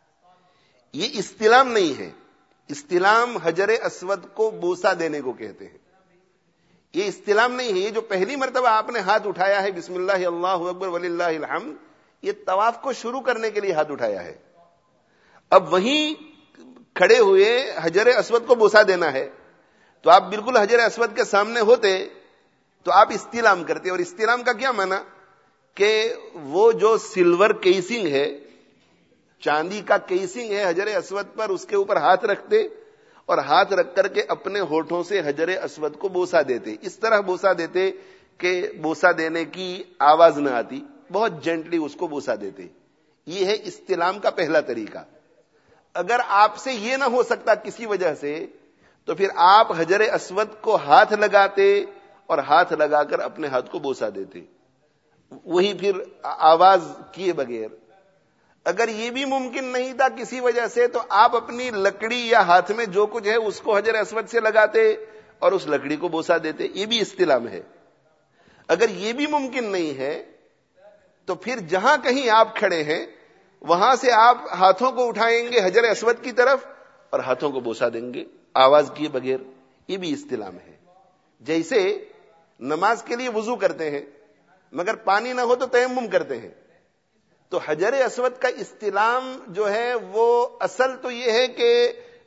یہ استلام نہیں ہے. استلام حجر اسود کو بوسہ دینے کو کہتے ہیں. یہ استلام نہیں ہے. یہ جو پہلی مرتبہ آپ نے ہاتھ اٹھایا ہے بسم اللہ اللہ اکبر وللہ الحمد، یہ طواف کو شروع کرنے کے لیے ہاتھ اٹھایا ہے. اب وہیں کھڑے ہوئے حجر اسود کو بوسہ دینا ہے. تو آپ بالکل حجر اسود کے سامنے ہوتے تو آپ استلام کرتے. اور استلام کا کیا معنی کہ وہ جو سلور کیسنگ ہے، چاندی کا کیسنگ ہے حجر اسود پر، اس کے اوپر ہاتھ رکھتے اور ہاتھ رکھ کر کے اپنے ہونٹوں سے حجر اسود کو بوسہ دیتے. اس طرح بوسہ دیتے کہ بوسہ دینے کی آواز نہ آتی، بہت جینٹلی اس کو بوسہ دیتے. یہ ہے استلام کا پہلا طریقہ. اگر آپ سے یہ نہ ہو سکتا کسی وجہ سے تو پھر آپ حجر اسود کو ہاتھ لگاتے اور ہاتھ لگا کر اپنے ہاتھ کو بوسہ دیتے، وہی پھر آواز کیے بغیر. اگر یہ بھی ممکن نہیں تھا کسی وجہ سے تو آپ اپنی لکڑی یا ہاتھ میں جو کچھ ہے اس کو حجر اسود سے لگاتے اور اس لکڑی کو بوسہ دیتے. یہ بھی استلام ہے. اگر یہ بھی ممکن نہیں ہے تو پھر جہاں کہیں آپ کھڑے ہیں وہاں سے آپ ہاتھوں کو اٹھائیں گے حجر اسود کی طرف اور ہاتھوں کو بوسہ دیں گے آواز کیے بغیر. یہ بھی استلام ہے. جیسے نماز کے لیے وضو کرتے ہیں مگر پانی نہ ہو تو تیمم کرتے ہیں. تو حجر اسود کا استلام جو ہے وہ اصل تو یہ ہے کہ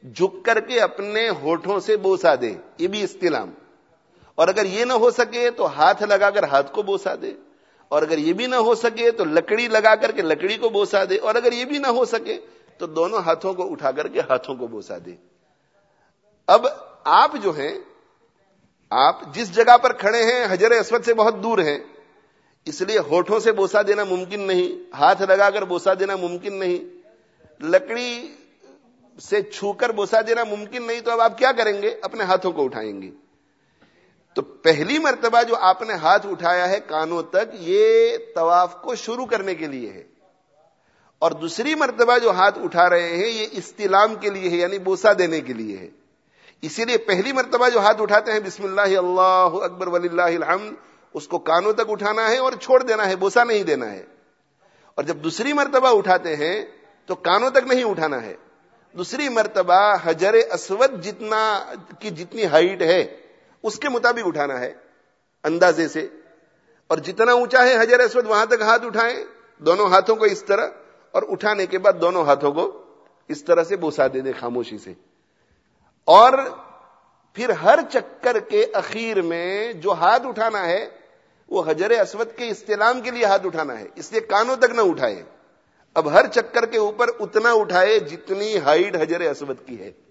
جھک کر کے اپنے ہونٹوں سے بوسا دے، یہ بھی استلام. اور اگر یہ نہ ہو سکے تو ہاتھ لگا کر ہاتھ کو بوسا دے، اور اگر یہ بھی نہ ہو سکے تو لکڑی لگا کر کے لکڑی کو بوسا دے، اور اگر یہ بھی نہ ہو سکے تو دونوں ہاتھوں کو اٹھا کر کے ہاتھوں کو بوسا دے. اب آپ جو ہیں، آپ جس جگہ پر کھڑے ہیں حجر اسود سے بہت دور ہیں، اس لیے ہونٹوں سے بوسا دینا ممکن نہیں، ہاتھ لگا کر بوسا دینا ممکن نہیں، لکڑی سے چھو کر بوسا دینا ممکن نہیں. تو اب آپ کیا کریں گے؟ اپنے ہاتھوں کو اٹھائیں گے. تو پہلی مرتبہ جو آپ نے ہاتھ اٹھایا ہے کانوں تک، یہ طواف کو شروع کرنے کے لیے ہے. اور دوسری مرتبہ جو ہاتھ اٹھا رہے ہیں یہ استلام کے لیے ہے، یعنی بوسا دینے کے لیے ہے. اسی لیے پہلی مرتبہ جو ہاتھ اٹھاتے ہیں بسم اللہ اللہ اکبر وللہ الحمد، اس کو کانوں تک اٹھانا ہے اور چھوڑ دینا ہے، بوسا نہیں دینا ہے. اور جب دوسری مرتبہ اٹھاتے ہیں تو کانوں تک نہیں اٹھانا ہے، دوسری مرتبہ حجر اسود جتنی ہائٹ ہے اس کے مطابق اٹھانا ہے اندازے سے. اور جتنا اونچا ہے حجر اسود وہاں تک ہاتھ اٹھائیں، دونوں ہاتھوں کو اس طرح، اور اٹھانے کے بعد دونوں ہاتھوں کو اس طرح سے بوسا دے دیں خاموشی سے. اور پھر ہر چکر کے اخیر میں جو ہاتھ اٹھانا ہے وہ حجر اسود کے استلام کے لیے ہاتھ اٹھانا ہے، اس لیے کانوں تک نہ اٹھائے. اب ہر چکر کے اوپر اتنا اٹھائے جتنی ہائٹ حجر اسود کی ہے.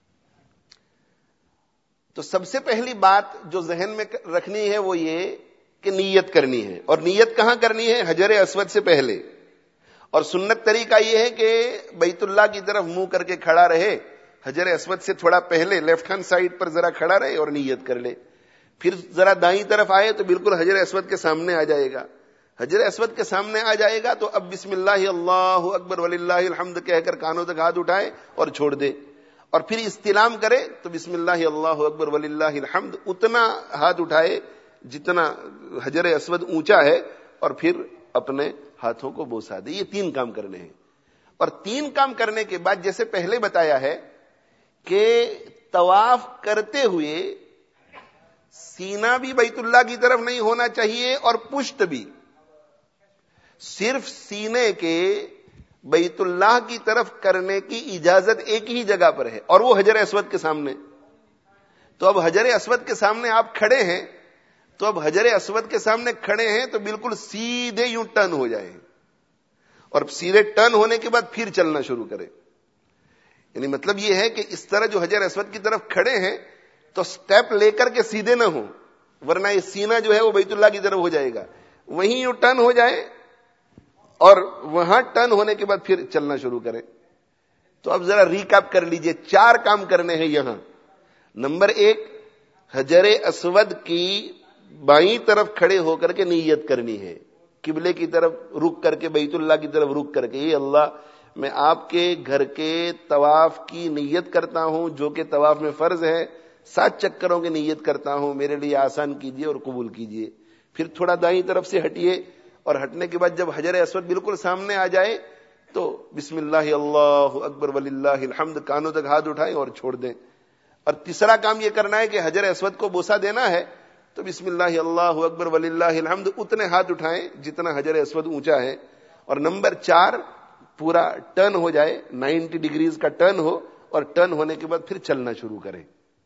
تو سب سے پہلی بات جو ذہن میں رکھنی ہے وہ یہ کہ نیت کرنی ہے. اور نیت کہاں کرنی ہے؟ حجر اسود سے پہلے. اور سنت طریقہ یہ ہے کہ بیت اللہ کی طرف منہ کر کے کھڑا رہے، حجر اسود سے تھوڑا پہلے لیفٹ ہینڈ سائڈ پر ذرا کھڑا رہے اور نیت کر لے. پھر ذرا دائیں طرف آئے تو بالکل حجر اسود کے سامنے آ جائے گا. حجر اسود کے سامنے آ جائے گا تو اب بسم اللہ اللہ اکبر وللہ الحمد کہہ کر کانوں تک ہاتھ اٹھائے اور چھوڑ دے. اور پھر استلام کرے تو بسم اللہ اللہ اکبر وللہ الحمد اتنا ہاتھ اٹھائے جتنا حجر اسود اونچا ہے، اور پھر اپنے ہاتھوں کو بوسا دے. یہ 3 کام کرنے ہیں. اور 3 کام کرنے کے بعد جیسے پہلے بتایا ہے کہ طواف کرتے ہوئے سینہ بھی بیت اللہ کی طرف نہیں ہونا چاہیے اور پشت بھی، صرف سینے کے بیت اللہ کی طرف کرنے کی اجازت ایک ہی جگہ پر ہے، اور وہ حجر اسود کے سامنے. تو اب حجر اسود کے سامنے آپ کھڑے ہیں، تو اب حجر اسود کے سامنے کھڑے ہیں تو بالکل سیدھے یوں ٹرن ہو جائیں، اور سیدھے ٹرن ہونے کے بعد پھر چلنا شروع کریں. یعنی مطلب یہ ہے کہ اس طرح جو حجر اسود کی طرف کھڑے ہیں تو سٹیپ لے کر کے سیدھے نہ ہوں، ورنہ یہ سینہ جو ہے وہ بیت اللہ کی طرف ہو جائے گا. وہیں یوں ٹرن ہو جائے اور وہاں ٹرن ہونے کے بعد پھر چلنا شروع کریں. تو اب ذرا ریکیپ کر لیجئے، 4 کام کرنے ہیں یہاں. نمبر 1، حجر اسود کی بائیں طرف کھڑے ہو کر کے نیت کرنی ہے، قبلے کی طرف رک کر کے، بیت اللہ کی طرف رک کر کے، یہ اللہ میں آپ کے گھر کے طواف کی نیت کرتا ہوں جو کہ طواف میں فرض ہے، 7 چکروں کی نیت کرتا ہوں، میرے لیے آسان کیجئے اور قبول کیجئے. پھر تھوڑا دائیں طرف سے ہٹیے، اور ہٹنے کے بعد جب حجر اسود بالکل سامنے آ جائے تو بسم اللہ اللہ اکبر وللہ الحمد کانوں تک ہاتھ اٹھائیں اور چھوڑ دیں. اور تیسرا کام یہ کرنا ہے کہ حجر اسود کو بوسا دینا ہے تو بسم اللہ اللہ اکبر وللہ الحمد اتنے ہاتھ اٹھائیں جتنا حجر اسود اونچا ہے. اور نمبر 4، پورا ٹرن ہو جائے، 90 ڈگریز کا ٹرن ہو، اور ٹرن ہونے کے بعد پھر چلنا شروع کریں.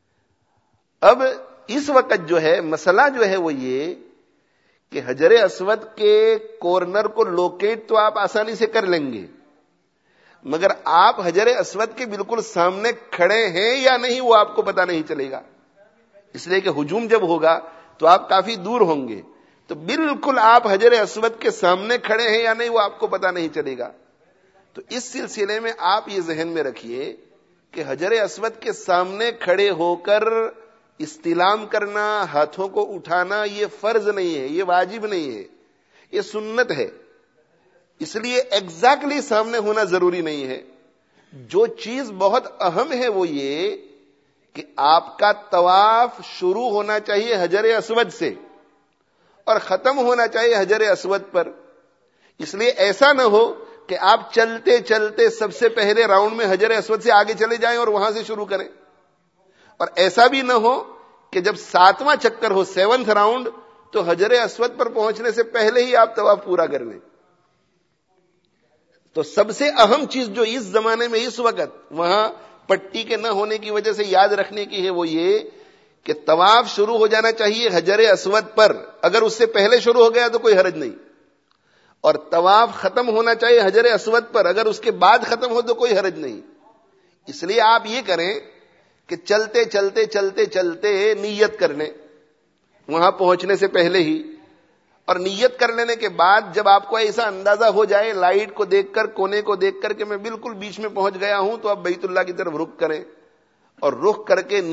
اب اس وقت جو ہے مسئلہ جو ہے وہ یہ کہ حجر اسود کے کارنر کو لوکیٹ تو آپ آسانی سے کر لیں گے، مگر آپ حجر اسود کے بالکل سامنے کھڑے ہیں یا نہیں وہ آپ کو پتا نہیں چلے گا. اس لیے کہ ہجوم جب ہوگا تو آپ کافی دور ہوں گے، تو بالکل آپ حجر اسود کے سامنے کھڑے ہیں یا نہیں وہ آپ کو پتا نہیں چلے گا. تو اس سلسلے میں آپ یہ ذہن میں رکھیے کہ حجر اسود کے سامنے کھڑے ہو کر استلام کرنا، ہاتھوں کو اٹھانا، یہ فرض نہیں ہے، یہ واجب نہیں ہے، یہ سنت ہے. اس لیے ایگزیکٹلی سامنے ہونا ضروری نہیں ہے. جو چیز بہت اہم ہے وہ یہ کہ آپ کا طواف شروع ہونا چاہیے حجر اسود سے اور ختم ہونا چاہیے حجر اسود پر. اس لیے ایسا نہ ہو کہ آپ چلتے چلتے سب سے پہلے راؤنڈ میں حجر اسود سے آگے چلے جائیں اور وہاں سے شروع کریں، اور ایسا بھی نہ ہو کہ جب 7واں چکر ہو، 7th راؤنڈ، تو حجر اسود پر پہنچنے سے پہلے ہی آپ طواف پورا کر لیں. تو سب سے اہم چیز جو اس زمانے میں اس وقت وہاں پٹی کے نہ ہونے کی وجہ سے یاد رکھنے کی ہے وہ یہ کہ طواف شروع ہو جانا چاہیے حجر اسود پر. اگر اس سے پہلے شروع ہو گیا تو کوئی حرج نہیں, اور طواف ختم ہونا چاہیے حجر اسود پر. اگر اس کے بعد ختم ہو تو کوئی حرج نہیں. اس لیے آپ یہ کریں کہ چلتے چلتے چلتے چلتے نیت کر لیں وہاں پہنچنے سے پہلے ہی, اور نیت کر لینے کے بعد جب آپ کو ایسا اندازہ ہو جائے لائٹ کو دیکھ کر, کونے کو دیکھ کر کہ میں بالکل بیچ میں پہنچ گیا ہوں, تو آپ بیت اللہ کی طرف رخ کریں, اور رخ کر کے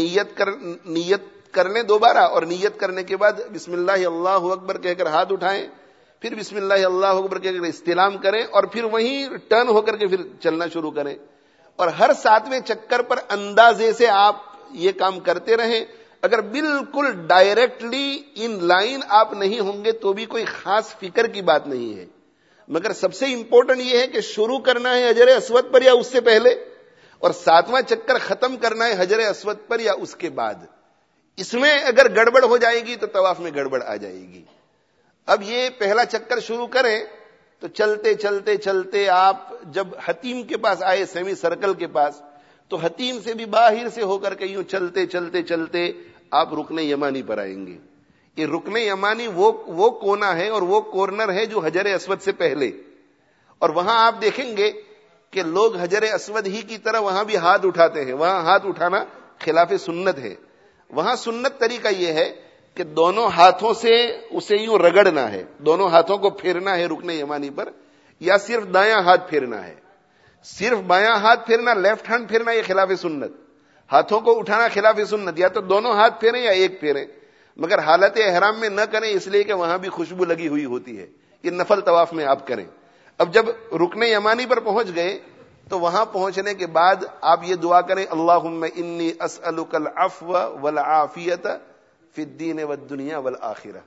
نیت کر لیں دوبارہ, اور نیت کرنے کے بعد بسم اللہ اللہ اکبر کہہ کر ہاتھ اٹھائیں, پھر بسم اللہ اللہ اکبر کہہ کر استلام کریں, اور پھر وہیں ٹرن ہو کر کے پھر چلنا شروع کریں. اور ہر 7ویں چکر پر اندازے سے آپ یہ کام کرتے رہیں. اگر بالکل ڈائریکٹلی ان لائن آپ نہیں ہوں گے تو بھی کوئی خاص فکر کی بات نہیں ہے, مگر سب سے امپورٹنٹ یہ ہے کہ شروع کرنا ہے حجر اسود پر یا اس سے پہلے, اور 7واں چکر ختم کرنا ہے حجر اسود پر یا اس کے بعد. اس میں اگر گڑبڑ ہو جائے گی تو طواف میں گڑبڑ آ جائے گی. اب یہ پہلا چکر شروع کریں تو چلتے چلتے چلتے آپ جب حتیم کے پاس آئے, سیمی سرکل کے پاس, تو حتیم سے بھی باہر سے ہو کر کے یوں چلتے چلتے چلتے آپ رکن یمانی پر آئیں گے. یہ رکن یمانی وہ کونا ہے اور وہ کارنر ہے جو حجر اسود سے پہلے, اور وہاں آپ دیکھیں گے کہ لوگ حجر اسود ہی کی طرح وہاں بھی ہاتھ اٹھاتے ہیں. وہاں ہاتھ اٹھانا خلاف سنت ہے. وہاں سنت طریقہ یہ ہے کہ دونوں ہاتھوں سے اسے یوں رگڑنا ہے, دونوں ہاتھوں کو پھیرنا ہے رکن یمانی پر, یا صرف دایاں ہاتھ پھیرنا ہے. صرف بایاں ہاتھ پھیرنا, لیفٹ ہینڈ پھیرنا, یہ خلاف سنت. ہاتھوں کو اٹھانا خلاف سنت, یا تو دونوں ہاتھ پھیریں یا ایک پھیریں, مگر حالت احرام میں نہ کریں, اس لیے کہ وہاں بھی خوشبو لگی ہوئی ہوتی ہے. یہ نفل طواف میں آپ کریں. اب جب رکن یمانی پر پہنچ گئے تو وہاں پہنچنے کے بعد آپ یہ دعا کریں, اللہم انی اسألک العفو والعافیت فی الدین والدنیا والآخرہ.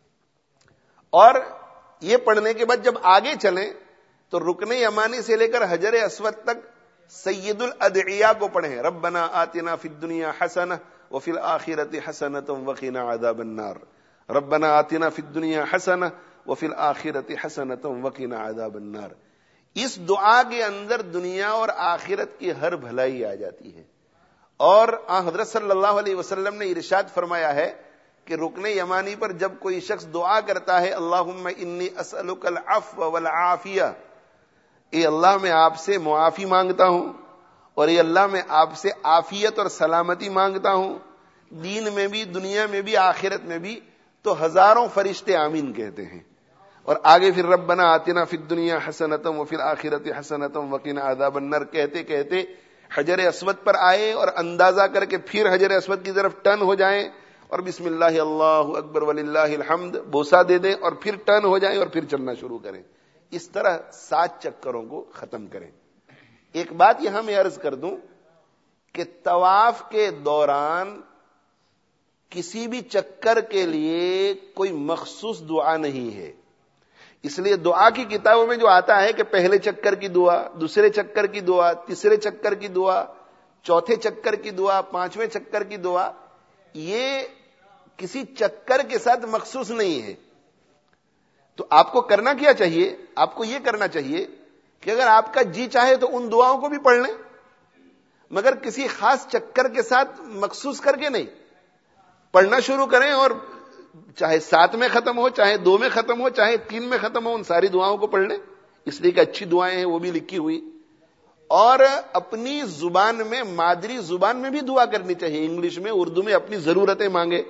اور یہ پڑھنے کے بعد جب آگے چلیں تو رکن یمانی سے لے کر حجر اسود تک سید الادعیاء کو پڑھیں, ربنا آتنا فی الدنیا حسنہ وفی الآخرۃ حسنۃ وقنا عذاب النار, ربنا آتنا فی الدنیا حسنہ وفی الآخرۃ حسنۃ وقنا عذاب النار. اس دعا کے اندر دنیا اور آخرت کی ہر بھلائی آ جاتی ہے. اور حضرت صلی اللہ علیہ وسلم نے ارشاد فرمایا ہے کہ رکن یمانی پر جب کوئی شخص دعا کرتا ہے, اللہم انی اسألک العفو والعافیہ, اے اللہ میں آپ سے معافی مانگتا ہوں, اور اے اللہ میں آپ سے عافیت اور سلامتی مانگتا ہوں, دین میں بھی, دنیا میں بھی, آخرت میں بھی, تو ہزاروں فرشتے آمین کہتے ہیں. اور آگے پھر ربنا آتنا فی الدنیا حسنۃ وفی الآخرۃ حسنۃ وقنا عذاب النار کہتے کہتے حجر اسود پر آئے, اور اندازہ کر کے پھر حجر اسود کی طرف ٹرن ہو جائیں, اور بسم اللہ اللہ اکبر وللہ الحمد بوسہ دے دیں, اور پھر ٹرن ہو جائیں اور پھر چلنا شروع کریں. اس طرح 7 چکروں کو ختم کریں. ایک بات یہاں میں عرض کر دوں کہ طواف کے دوران کسی بھی چکر کے لیے کوئی مخصوص دعا نہیں ہے. اس لیے دعا کی کتابوں میں جو آتا ہے کہ پہلے چکر کی دعا, دوسرے چکر کی دعا, تیسرے چکر کی دعا, چوتھے چکر کی دعا, 5ویں چکر کی دعا, یہ کسی چکر کے ساتھ مخصوص نہیں ہے. تو آپ کو کرنا کیا چاہیے؟ آپ کو یہ کرنا چاہیے کہ اگر آپ کا جی چاہے تو ان دعاؤں کو بھی پڑھ لیں, مگر کسی خاص چکر کے ساتھ مخصوص کر کے نہیں. پڑھنا شروع کریں, اور چاہے 7 میں ختم ہو, چاہے 2 میں ختم ہو, چاہے 3 میں ختم ہو, ان ساری دعاؤں کو پڑھ لیں. اس لیے کہ اچھی دعائیں ہیں, وہ بھی لکھی ہوئی. اور اپنی زبان میں, مادری زبان میں بھی دعا کرنی چاہیے, انگلش میں, اردو میں, اپنی ضرورتیں مانگے.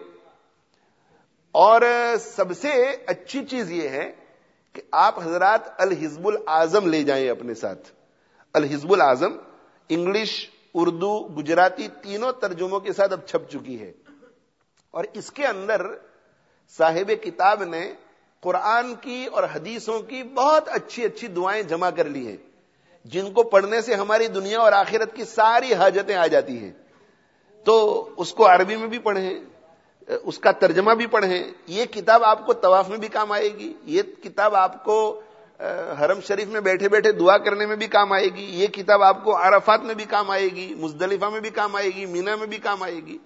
اور سب سے اچھی چیز یہ ہے کہ آپ حضرات الحزب الاعظم لے جائیں اپنے ساتھ. الحزب الاعظم انگلش, اردو, گجراتی تینوں ترجموں کے ساتھ اب چھپ چکی ہے, اور اس کے اندر صاحب کتاب نے قرآن کی اور حدیثوں کی بہت اچھی اچھی دعائیں جمع کر لی ہیں, جن کو پڑھنے سے ہماری دنیا اور آخرت کی ساری حاجتیں آ جاتی ہیں. تو اس کو عربی میں بھی پڑھیں, اس کا ترجمہ بھی پڑھیں. یہ کتاب آپ کو طواف میں بھی کام آئے گی, یہ کتاب آپ کو حرم شریف میں بیٹھے بیٹھے دعا کرنے میں بھی کام آئے گی, یہ کتاب آپ کو عرفات میں بھی کام آئے گی, مزدلفہ میں بھی کام آئے گی, مینا میں بھی کام آئے گی.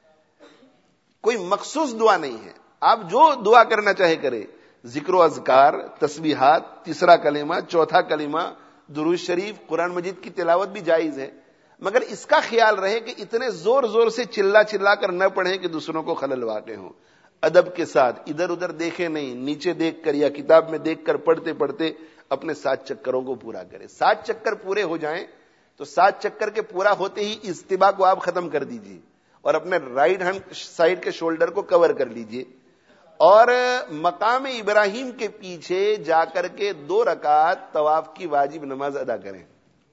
کوئی مخصوص دعا نہیں ہے, آپ جو دعا کرنا چاہے کرے. ذکر و اذکار, تسبیحات, تیسرا کلمہ, چوتھا کلمہ, درود شریف, قرآن مجید کی تلاوت بھی جائز ہے, مگر اس کا خیال رہے کہ اتنے زور زور سے چلا چلا کر نہ پڑھیں کہ دوسروں کو خلل واقع ہوں. ادب کے ساتھ ادھر ادھر دیکھیں نہیں, نیچے دیکھ کر یا کتاب میں دیکھ کر پڑھتے پڑھتے اپنے 7 چکروں کو پورا کریں. 7 چکر پورے ہو جائیں تو 7 چکر کے پورا ہوتے ہی اجتباء کو آپ ختم کر دیجئے اور اپنے رائٹ ہینڈ سائڈ کے شولڈر کو کور کر لیجئے اور مقام ابراہیم کے پیچھے جا کر کے 2 رکعت طواف کی واجب نماز ادا کریں.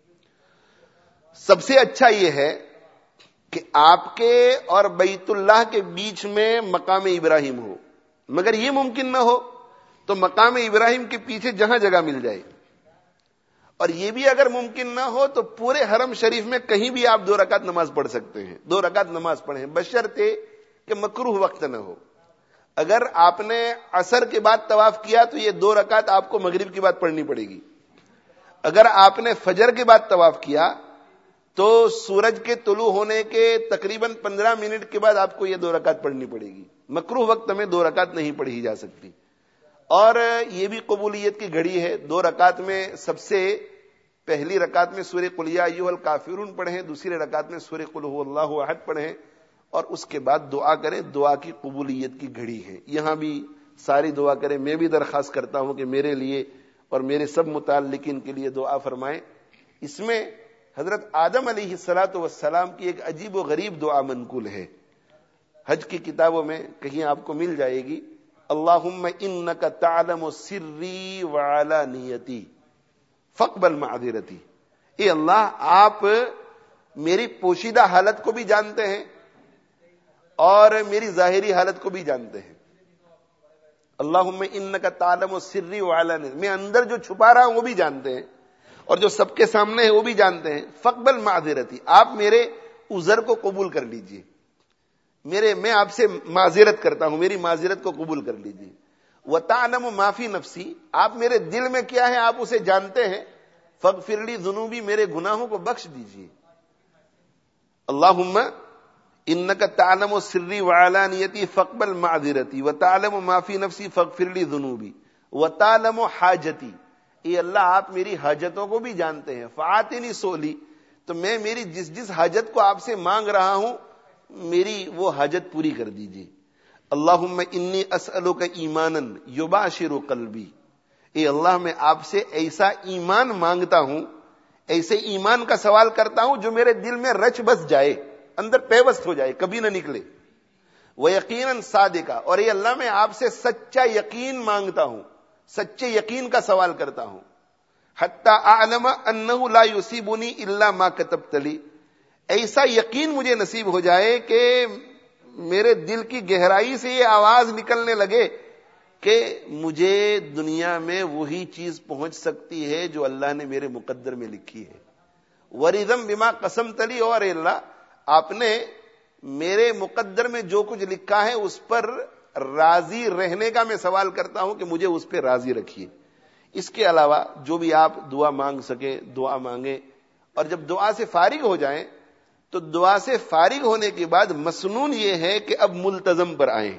سب سے اچھا یہ ہے کہ آپ کے اور بیت اللہ کے بیچ میں مقام ابراہیم ہو, مگر یہ ممکن نہ ہو تو مقام ابراہیم کے پیچھے جہاں جگہ مل جائے, اور یہ بھی اگر ممکن نہ ہو تو پورے حرم شریف میں کہیں بھی آپ 2 رکعت نماز پڑھ سکتے ہیں. 2 رکعت نماز پڑھیں بشرطے کہ مکروہ وقت نہ ہو. اگر آپ نے عصر کے بعد طواف کیا تو یہ 2 رکعت آپ کو مغرب کے بعد پڑھنی پڑے گی. اگر آپ نے فجر کے بعد طواف کیا تو سورج کے طلوع ہونے کے تقریباً 15 منٹ کے بعد آپ کو یہ 2 رکعت پڑھنی پڑے گی. مکروہ وقت میں 2 رکعت نہیں پڑھی جا سکتی. اور یہ بھی قبولیت کی گھڑی ہے. 2 رکعت میں سب سے پہلی رکعت میں سورہ قل یا ایھا الکافرون پڑھیں, دوسری رکعت میں سورہ قل ھو اللہ احد پڑھیں اور اس کے بعد دعا کریں. دعا کی قبولیت کی گھڑی ہے. یہاں بھی ساری دعا کریں. میں بھی درخواست کرتا ہوں کہ میرے لیے اور میرے سب متعلقین کے لیے دعا فرمائیں. اس میں حضرت آدم علیہ السلام کی ایک عجیب و غریب دعا منقول ہے. حج کی کتابوں میں کہیں آپ کو مل جائے گی. اللہم انک تعلم سری وعلانیتی فاقبل معذرتی. اے اللہ, آپ میری پوشیدہ حالت کو بھی جانتے ہیں اور میری ظاہری حالت کو بھی جانتے ہیں. اللہم انک تعلم سری وعلانیتی, میں اندر جو چھپا رہا ہوں وہ بھی جانتے ہیں اور جو سب کے سامنے ہے وہ بھی جانتے ہیں. فاقبل معذرتی, آپ میرے عذر کو قبول کر لیجئے. میں آپ سے معذرت کرتا ہوں, میری معذرت کو قبول کر لیجئے. وَتَعْلَمُ مَا فِي نَفْسِي, آپ میرے دل میں کیا ہے آپ اسے جانتے ہیں. فَاغْفِرْ لِي ذُنُوبِي, میرے گناہوں کو بخش دیجئے. اللہم انک تعلم سری وعلانیتی فاقبل معذرتی وتعلم ما فی نفسی فاغفر لی ذنوبی وتعلم حاجتی. اے اللہ, آپ میری حاجتوں کو بھی جانتے ہیں. فآتنی سؤلی, تو میں میری جس حاجت کو آپ سے مانگ رہا ہوں میری وہ حاجت پوری کر دیجئے. اللہم انی اسألک ایمانا یباشر قلبی, اے اللہ میں آپ سے ایسا ایمان مانگتا ہوں, ایسے ایمان کا سوال کرتا ہوں جو میرے دل میں رچ بس جائے, اندر پیوست ہو جائے, کبھی نہ نکلے. وَيَقِينًا صَادِقًا, اور اے اللہ میں آپ سے سچا یقین مانگتا ہوں, سچے یقین کا سوال کرتا ہوں. حتی اعلم انہ لا یصیبنی الا ما کتبت لی, ایسا یقین مجھے نصیب ہو جائے کہ میرے دل کی گہرائی سے یہ آواز نکلنے لگے کہ مجھے دنیا میں وہی چیز پہنچ سکتی ہے جو اللہ نے میرے مقدر میں لکھی ہے. وَرِضًا بِمَا قَسَمْتَ لِي, اور اللہ آپ نے میرے مقدر میں جو کچھ لکھا ہے اس پر راضی رہنے کا میں سوال کرتا ہوں کہ مجھے اس پہ راضی رکھیے. اس کے علاوہ جو بھی آپ دعا مانگ سکیں دعا مانگیں, اور جب دعا سے فارغ ہو جائیں تو دعا سے فارغ ہونے کے بعد مسنون یہ ہے کہ اب ملتزم پر آئیں.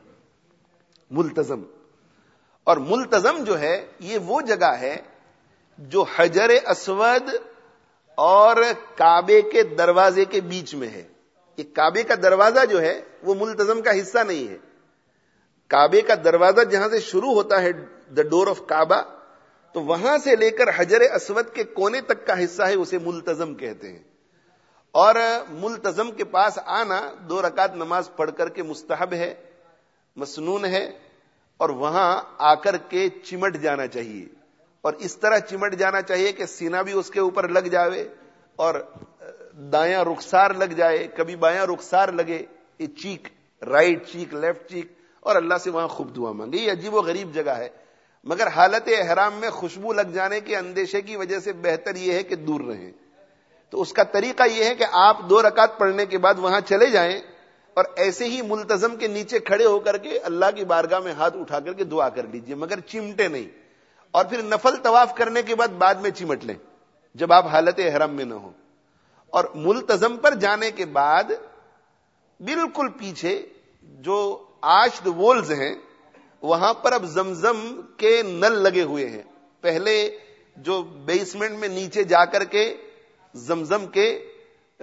ملتزم, اور ملتزم جو ہے یہ وہ جگہ ہے جو حجر اسود اور کعبے کے دروازے کے بیچ میں ہے. یہ کعبے کا دروازہ جو ہے وہ ملتزم کا حصہ نہیں ہے. کعبے کا دروازہ جہاں سے شروع ہوتا ہے, دا ڈور آف کعبہ, تو وہاں سے لے کر حجر اسود کے کونے تک کا حصہ ہے, اسے ملتزم کہتے ہیں. اور ملتزم کے پاس آنا 2 رکعت نماز پڑھ کر کے مستحب ہے, مسنون ہے, اور وہاں آ کر کے چمٹ جانا چاہیے, اور اس طرح چمٹ جانا چاہیے کہ سینہ بھی اس کے اوپر لگ جاوے اور دایاں رخسار لگ جائے, کبھی بایاں رخسار لگے, یہ cheek, right cheek, left cheek, اور اللہ سے وہاں خوب دعا مانگے. یہ عجیب و غریب جگہ ہے, مگر حالت احرام میں خوشبو لگ جانے کے اندیشے کی وجہ سے بہتر یہ ہے کہ دور رہیں. تو اس کا طریقہ یہ ہے کہ آپ 2 رکعت پڑھنے کے بعد وہاں چلے جائیں اور ایسے ہی ملتزم کے نیچے کھڑے ہو کر کے اللہ کی بارگاہ میں ہاتھ اٹھا کر کے دعا کر لیجئے, مگر چمٹے نہیں. اور پھر نفل طواف کرنے کے بعد میں چمٹ لیں جب آپ حالت احرام میں نہ ہو. اور ملتزم پر جانے کے بعد بالکل پیچھے جو آرچڈ وولز ہیں وہاں پر اب زمزم کے نل لگے ہوئے ہیں. پہلے جو بیسمنٹ میں نیچے جا کر کے زمزم کے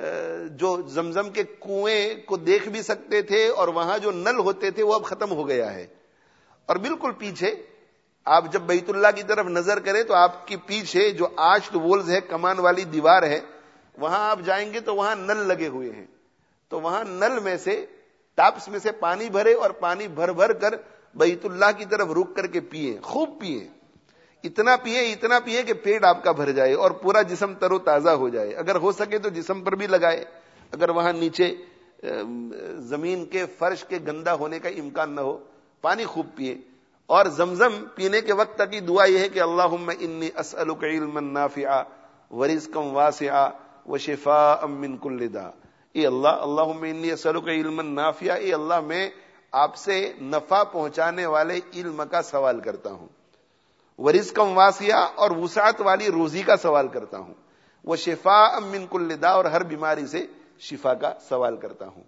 جو زمزم کے کنویں کو دیکھ بھی سکتے تھے اور وہاں جو نل ہوتے تھے وہ اب ختم ہو گیا ہے. اور بالکل پیچھے آپ جب بیت اللہ کی طرف نظر کریں تو آپ کے پیچھے جو آرچڈ وولز ہے, کمان والی دیوار ہے, وہاں آپ جائیں گے تو وہاں نل لگے ہوئے ہیں. تو وہاں نل میں سے, ٹاپس میں سے پانی بھرے اور پانی بھر بھر کر بیت اللہ کی طرف رک کر کے پیئے, خوب پیئے, اتنا پیئے کہ پیٹ آپ کا بھر جائے اور پورا جسم تر و تازہ ہو جائے. اگر ہو سکے تو جسم پر بھی لگائے, اگر وہاں نیچے زمین کے فرش کے گندا ہونے کا امکان نہ ہو. پانی خوب پیئے. اور زمزم پینے کے وقت تک کی دعا یہ ہے کہ اللہم انی اسألک علما نافعا ورزقا واسعا وشفاء من کل داء. اے اللہ, اللہم انی اسألک علما نافعا, اے اللہ میں آپ سے نفع پہنچانے والے علم کا سوال کرتا ہوں, ورزقا واسعا اور وسعت والی روزی کا سوال کرتا ہوں, وشفاء من کل داء اور ہر بیماری سے شفا کا سوال کرتا ہوں.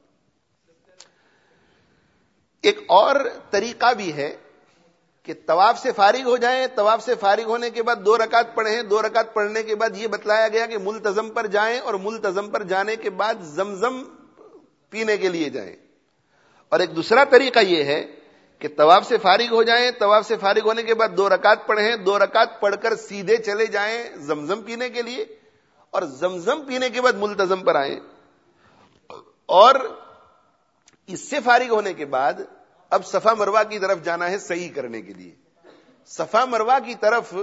ایک اور طریقہ بھی ہے کہ طواف سے فارغ ہو جائیں, طواف سے فارغ ہونے کے بعد 2 رکعت پڑھیں, 2 رکعت پڑھنے کے بعد یہ بتلایا گیا کہ ملتزم پر جائیں اور ملتزم پر جانے کے بعد زمزم پینے کے لیے جائیں. اور ایک دوسرا طریقہ یہ ہے کہ طواف سے فارغ ہو جائیں, طواف سے فارغ ہونے کے بعد 2 رکعت پڑھیں, 2 رکعت پڑھ کر سیدھے چلے جائیں زمزم پینے کے لیے, اور زمزم پینے کے بعد ملتزم پر آئیں. اور اس سے فارغ ہونے کے بعد اب صفا مروہ کی طرف جانا ہے سعی کرنے کے لیے. صفا مروہ کی طرف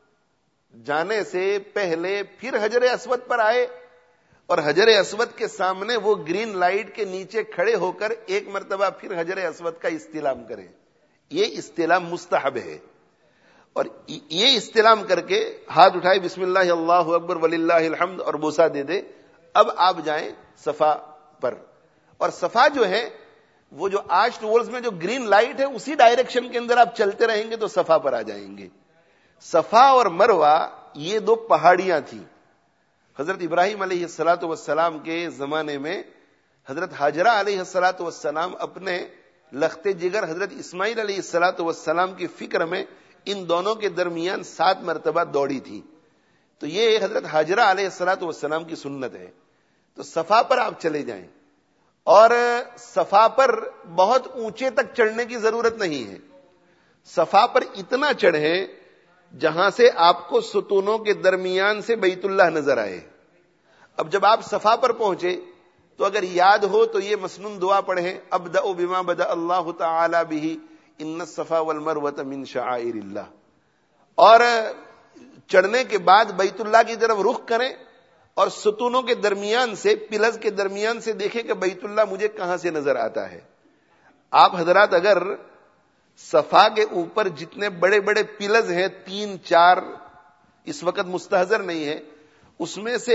جانے سے پہلے پھر حجر اسود پر آئے اور حجر اسود کے سامنے وہ گرین لائٹ کے نیچے کھڑے ہو کر ایک مرتبہ پھر حجر اسود کا استلام کریں. یہ استلام مستحب ہے. اور یہ استلام کر کے ہاتھ اٹھائے, بسم اللہ اللہ اکبر وللہ الحمد, اور بوسہ دے دے. اب آپ جائیں صفا پر. اور صفا جو ہے وہ جو آرچڈ وولز میں جو گرین لائٹ ہے اسی ڈائریکشن کے اندر آپ چلتے رہیں گے تو صفا پر آ جائیں گے. صفا اور مروہ یہ 2 پہاڑیاں تھیں. حضرت ابراہیم علیہ السلام کے زمانے میں حضرت حاجرہ علیہ السلام اپنے لخت جگر حضرت اسماعیل علیہ السلام کی فکر میں ان دونوں کے درمیان 7 مرتبہ دوڑی تھی. تو یہ حضرت حاجرہ علیہ السلام کی سنت ہے. تو صفا پر آپ چلے جائیں, اور صفا پر بہت اونچے تک چڑھنے کی ضرورت نہیں ہے. صفا پر اتنا چڑھیں جہاں سے آپ کو ستونوں کے درمیان سے بیت اللہ نظر آئے. اب جب آپ صفا پر پہنچے تو اگر یاد ہو تو یہ مسنون دعا پڑھیں, ابدأ بما بدأ اللہ تعالی بہ ان الصفا والمروۃ من شعائر اللہ. اور چڑھنے کے بعد بیت اللہ کی طرف رخ کریں اور ستونوں کے درمیان سے, پلز کے درمیان سے دیکھیں کہ بیت اللہ مجھے کہاں سے نظر آتا ہے. آپ حضرات اگر صفا کے اوپر جتنے بڑے بڑے پلز ہیں 3-4 اس وقت مستحضر نہیں ہے, اس میں سے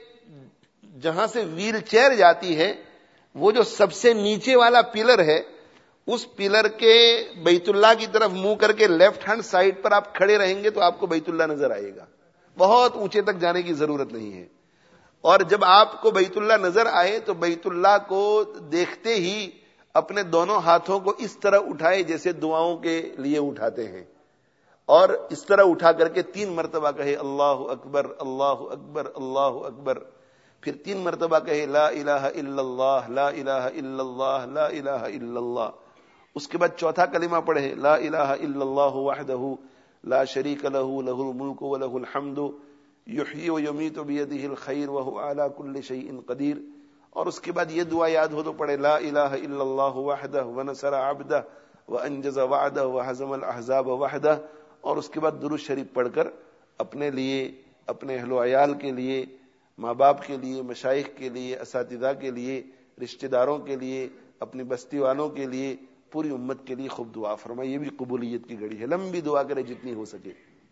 جہاں سے ویل چیئر جاتی ہے وہ جو سب سے نیچے والا پلر ہے, اس پلر کے بیت اللہ کی طرف منہ کر کے لیفٹ ہینڈ سائڈ پر آپ کھڑے رہیں گے تو آپ کو بیت اللہ نظر آئے گا. بہت اونچے تک جانے کی ضرورت نہیں ہے. اور جب آپ کو بیت اللہ نظر آئے تو بیت اللہ کو دیکھتے ہی اپنے دونوں ہاتھوں کو اس طرح اٹھائے جیسے دعاؤں کے لیے اٹھاتے ہیں, اور اس طرح اٹھا کر کے 3 مرتبہ کہے اللہ اکبر اللہ اکبر اللہ اکبر. پھر 3 مرتبہ کہے لا الہ الا اللہ لا الہ الا اللہ لا الہ الا اللہ. اس کے بعد چوتھا کلمہ پڑھے لا الہ الا اللہ وحدہ لا شریک لہ لہ الملک ولہ الحمد یحیی و یمیت بیدہ الخیر وہو علی کل شیء قدیر. اور اس کے بعد یہ دعا یاد ہو تو پڑھے لا الہ الا اللہ وحدہ ونصر عبدہ وانجز وعدہ وہزم الاحزاب وحدہ. اور اس کے بعد درود شریف پڑھ کر اپنے لیے, اپنے اہل و عیال کے لیے, ماں باپ کے لیے, مشائخ کے لیے, اساتذہ کے لیے, رشتہ داروں کے لیے, اپنی بستی والوں کے لیے, پوری امت کے لیے خوب دعا فرمائے. یہ بھی قبولیت کی گھڑی ہے, لمبی دعا کرے جتنی ہو سکے.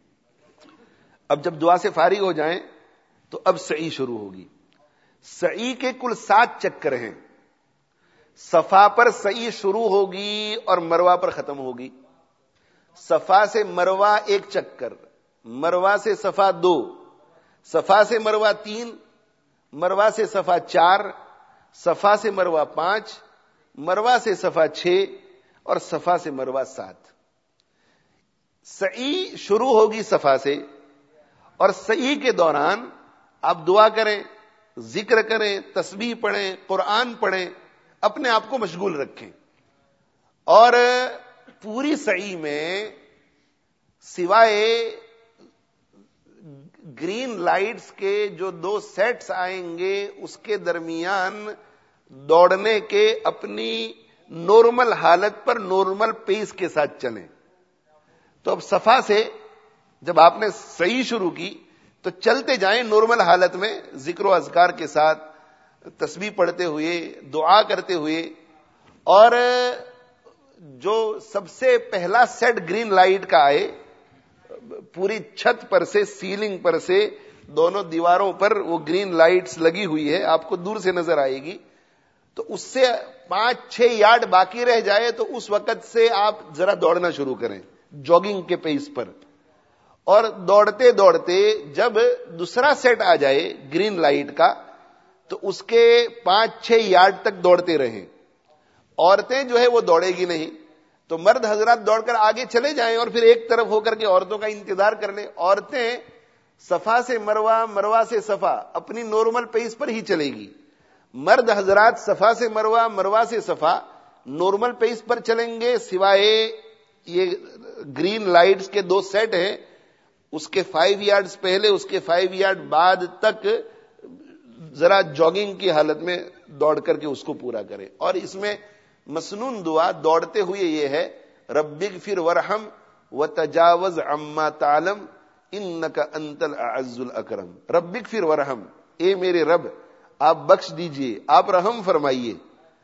اب جب دعا سے فارغ ہو جائیں تو اب سعی شروع ہوگی. سعی کے کل 7 چکر ہیں. صفا پر سعی شروع ہوگی اور مروہ پر ختم ہوگی. صفا سے مروہ 1 چکر, مروہ سے صفا 2, صفا سے مروہ 3, مروہ سے صفا 4, صفا سے مروہ 5, مروہ سے صفا 6 اور صفا سے مروہ 7. سعی شروع ہوگی صفا سے, اور سعی کے دوران آپ دعا کریں ذکر کریں, تسبیح پڑھیں, قرآن پڑھیں, اپنے آپ کو مشغول رکھیں. اور پوری سعی میں سوائے گرین لائٹس کے جو 2 سیٹس آئیں گے اس کے درمیان دوڑنے کے اپنی نارمل حالت پر نارمل پیس کے ساتھ چلیں. تو اب صفا سے جب آپ نے صحیح شروع کی تو چلتے جائیں نارمل حالت میں, ذکر و اذکار کے ساتھ, تسبیح پڑھتے ہوئے, دعا کرتے ہوئے. اور جو سب سے پہلا سیٹ گرین لائٹ کا آئے, پوری چھت پر سے, سیلنگ پر سے, دونوں دیواروں پر وہ گرین لائٹس لگی ہوئی ہے, آپ کو دور سے نظر آئے گی. تو اس سے 5-6 یارڈ باقی رہ جائے تو اس وقت سے آپ ذرا دوڑنا شروع کریں جاگنگ کے پیس پر. اور دوڑتے دوڑتے جب دوسرا سیٹ آ جائے گرین لائٹ کا تو اس کے 5-6 یارڈ تک دوڑتے رہیں. عورتیں جو ہے وہ دوڑے گی نہیں, تو مرد حضرات دوڑ کر آگے چلے جائیں اور پھر ایک طرف ہو کر کے عورتوں کا انتظار کر لیں. عورتیں صفا سے مروہ, مروہ سے صفا اپنی نارمل پیس پر ہی چلے گی. مرد حضرات صفا سے مروہ, مروہ سے صفا نارمل پیس پر چلیں گے, سوائے یہ گرین لائٹس کے 2 سیٹ ہیں اس کے 5 یارڈز پہلے, اس کے 5 یارڈ بعد تک ذرا جاگنگ کی حالت میں دوڑ کر کے اس کو پورا کریں. اور اس میں مسنون دعا دوڑتے ہوئے یہ ہے, رب اغفر ورحم وتجاوز عما تعلم انک انت الاعز الاکرم. رب اغفر ورحم, اے میرے رب آپ بخش دیجئے, آپ رحم فرمائیے.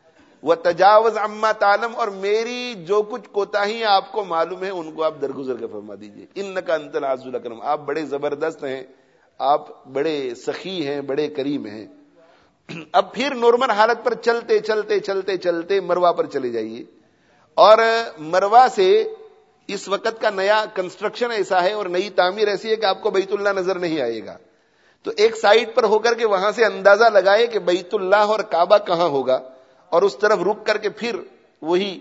وتجاوز عما تعلم, اور میری جو کچھ کوتاہیاں آپ کو معلوم ہیں ان کو آپ درگزر کے فرما دیجئے. انک انت الاعز الاکرم, آپ بڑے زبردست ہیں, آپ بڑے سخی ہیں, بڑے کریم ہیں. اب پھر نارمل حالت پر چلتے چلتے چلتے چلتے مروہ پر چلے جائیے. اور مروہ سے اس وقت کا نیا کنسٹرکشن ایسا ہے اور نئی تعمیر ایسی ہے کہ آپ کو بیت اللہ نظر نہیں آئے گا. تو ایک سائڈ پر ہو کر کے وہاں سے اندازہ لگائے کہ بیت اللہ اور کعبہ کہاں ہوگا, اور اس طرف رک کر کے پھر وہی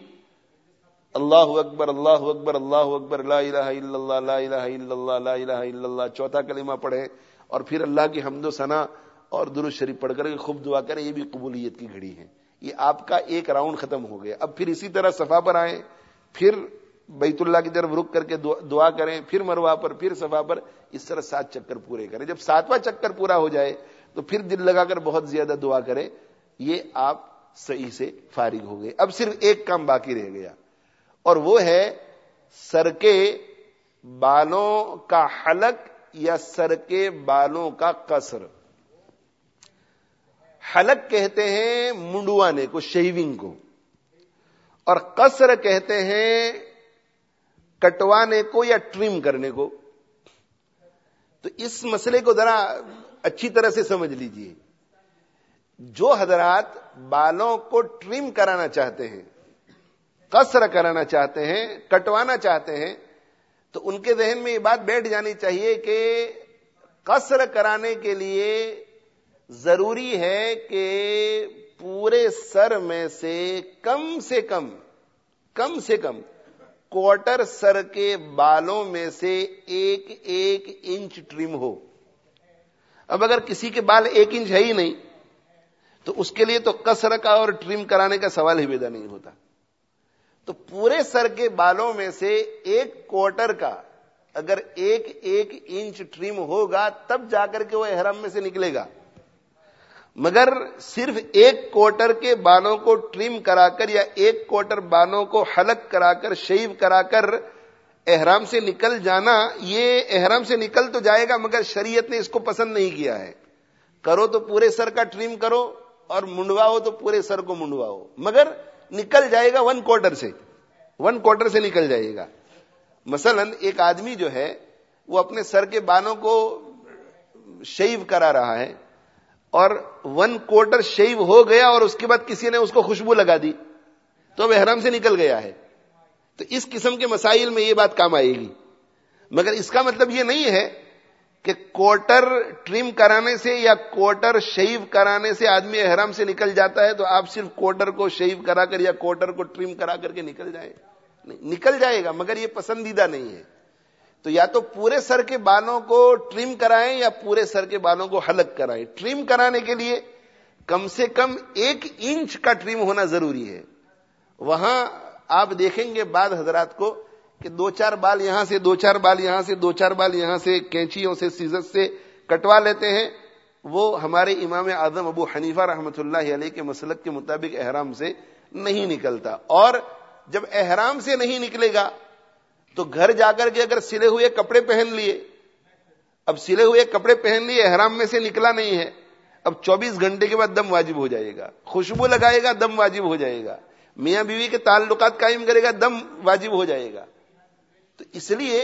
اللہ اکبر اللہ اکبر اللہ اکبر لا الہ الا اللہ لا الہ الا اللہ لا الہ الا اللہ چوتھا کلمہ پڑھیں, اور پھر اللہ کی حمد و ثنا اور درود شریف پڑھ کر کے خوب دعا کریں. یہ بھی قبولیت کی گھڑی ہے. یہ آپ کا ایک راؤنڈ ختم ہو گیا. اب پھر اسی طرح صفا پر آئیں, پھر بیت اللہ کی طرف رک کر کے دعا کریں, پھر مروہ پر, پھر صفا پر, اس طرح 7 چکر پورے کریں. جب 7واں چکر پورا ہو جائے تو پھر دل لگا کر بہت زیادہ دعا کریں. یہ آپ صحیح سے فارغ ہو گئے. اب صرف ایک کام باقی رہ گیا, اور وہ ہے سر کے بالوں کا حلق یا سر کے بالوں کا قصر. حلق کہتے ہیں منڈوانے کو, شیونگ کو, اور قصر کہتے ہیں کٹوانے کو یا ٹرم کرنے کو. تو اس مسئلے کو ذرا اچھی طرح سے سمجھ لیجئے. جو حضرات بالوں کو ٹرم کرانا چاہتے ہیں, قصر کرانا چاہتے ہیں, کٹوانا چاہتے ہیں, تو ان کے ذہن میں یہ بات بیٹھ جانی چاہیے کہ قصر کرانے کے لیے ضروری ہے کہ پورے سر میں سے کم کوارٹر سر کے بالوں میں سے 1 انچ ٹرم ہو. اب اگر کسی کے بال 1 انچ ہے ہی نہیں تو اس کے لیے تو قصر کا اور ٹرم کرانے کا سوال ہی پیدا نہیں ہوتا. تو پورے سر کے بالوں میں سے 1 کوارٹر کا اگر 1 انچ ٹرم ہوگا تب جا کر کے وہ احرام میں سے نکلے گا. مگر صرف 1 کوارٹر کے بالوں کو ٹرم کرا کر یا 1 کوارٹر بالوں کو حلق کرا کر, شیو کرا کر احرام سے نکل جانا, یہ احرام سے نکل تو جائے گا مگر شریعت نے اس کو پسند نہیں کیا ہے. کرو تو پورے سر کا ٹرم کرو اور منڈواؤ تو پورے سر کو منڈواؤ, مگر نکل جائے گا 1 کوارٹر سے نکل جائے گا. مثلا ایک آدمی جو ہے وہ اپنے سر کے بالوں کو شیو کرا رہا ہے اور 1 کوارٹر شیو ہو گیا اور اس کے بعد کسی نے اس کو خوشبو لگا دی تو اب احرام سے نکل گیا ہے. تو اس قسم کے مسائل میں یہ بات کام آئے گی. مگر اس کا مطلب یہ نہیں ہے کہ کوارٹر ٹرم کرانے سے یا کوارٹر شیو کرانے سے آدمی احرام سے نکل جاتا ہے تو آپ صرف کوارٹر کو شیو کرا کر یا کوارٹر کو ٹرم کرا کر کے نکل جائیں. نہیں, نکل جائے گا مگر یہ پسندیدہ نہیں ہے. تو یا تو پورے سر کے بالوں کو ٹرم کرائیں یا پورے سر کے بالوں کو حلق کرائیں. ٹرم کرانے کے لیے کم سے کم 1 انچ کا ٹرم ہونا ضروری ہے. وہاں آپ دیکھیں گے بعض حضرات کو کہ 2-4 بال یہاں سے 2-4 بال یہاں سے 2-4 بال یہاں سے کینچیوں سے سیزر سے کٹوا لیتے ہیں. وہ ہمارے امام اعظم ابو حنیفہ رحمۃ اللہ علیہ کے مسلک کے مطابق احرام سے نہیں نکلتا. اور جب احرام سے نہیں نکلے گا تو گھر جا کر کے اگر سلے ہوئے کپڑے پہن لیے، اب سلے ہوئے کپڑے پہن لیے، احرام میں سے نکلا نہیں ہے، اب 24 گھنٹے کے بعد دم واجب ہو جائے گا. خوشبو لگائے گا دم واجب ہو جائے گا. میاں بیوی کے تعلقات قائم کرے گا دم واجب ہو جائے گا. تو اس لیے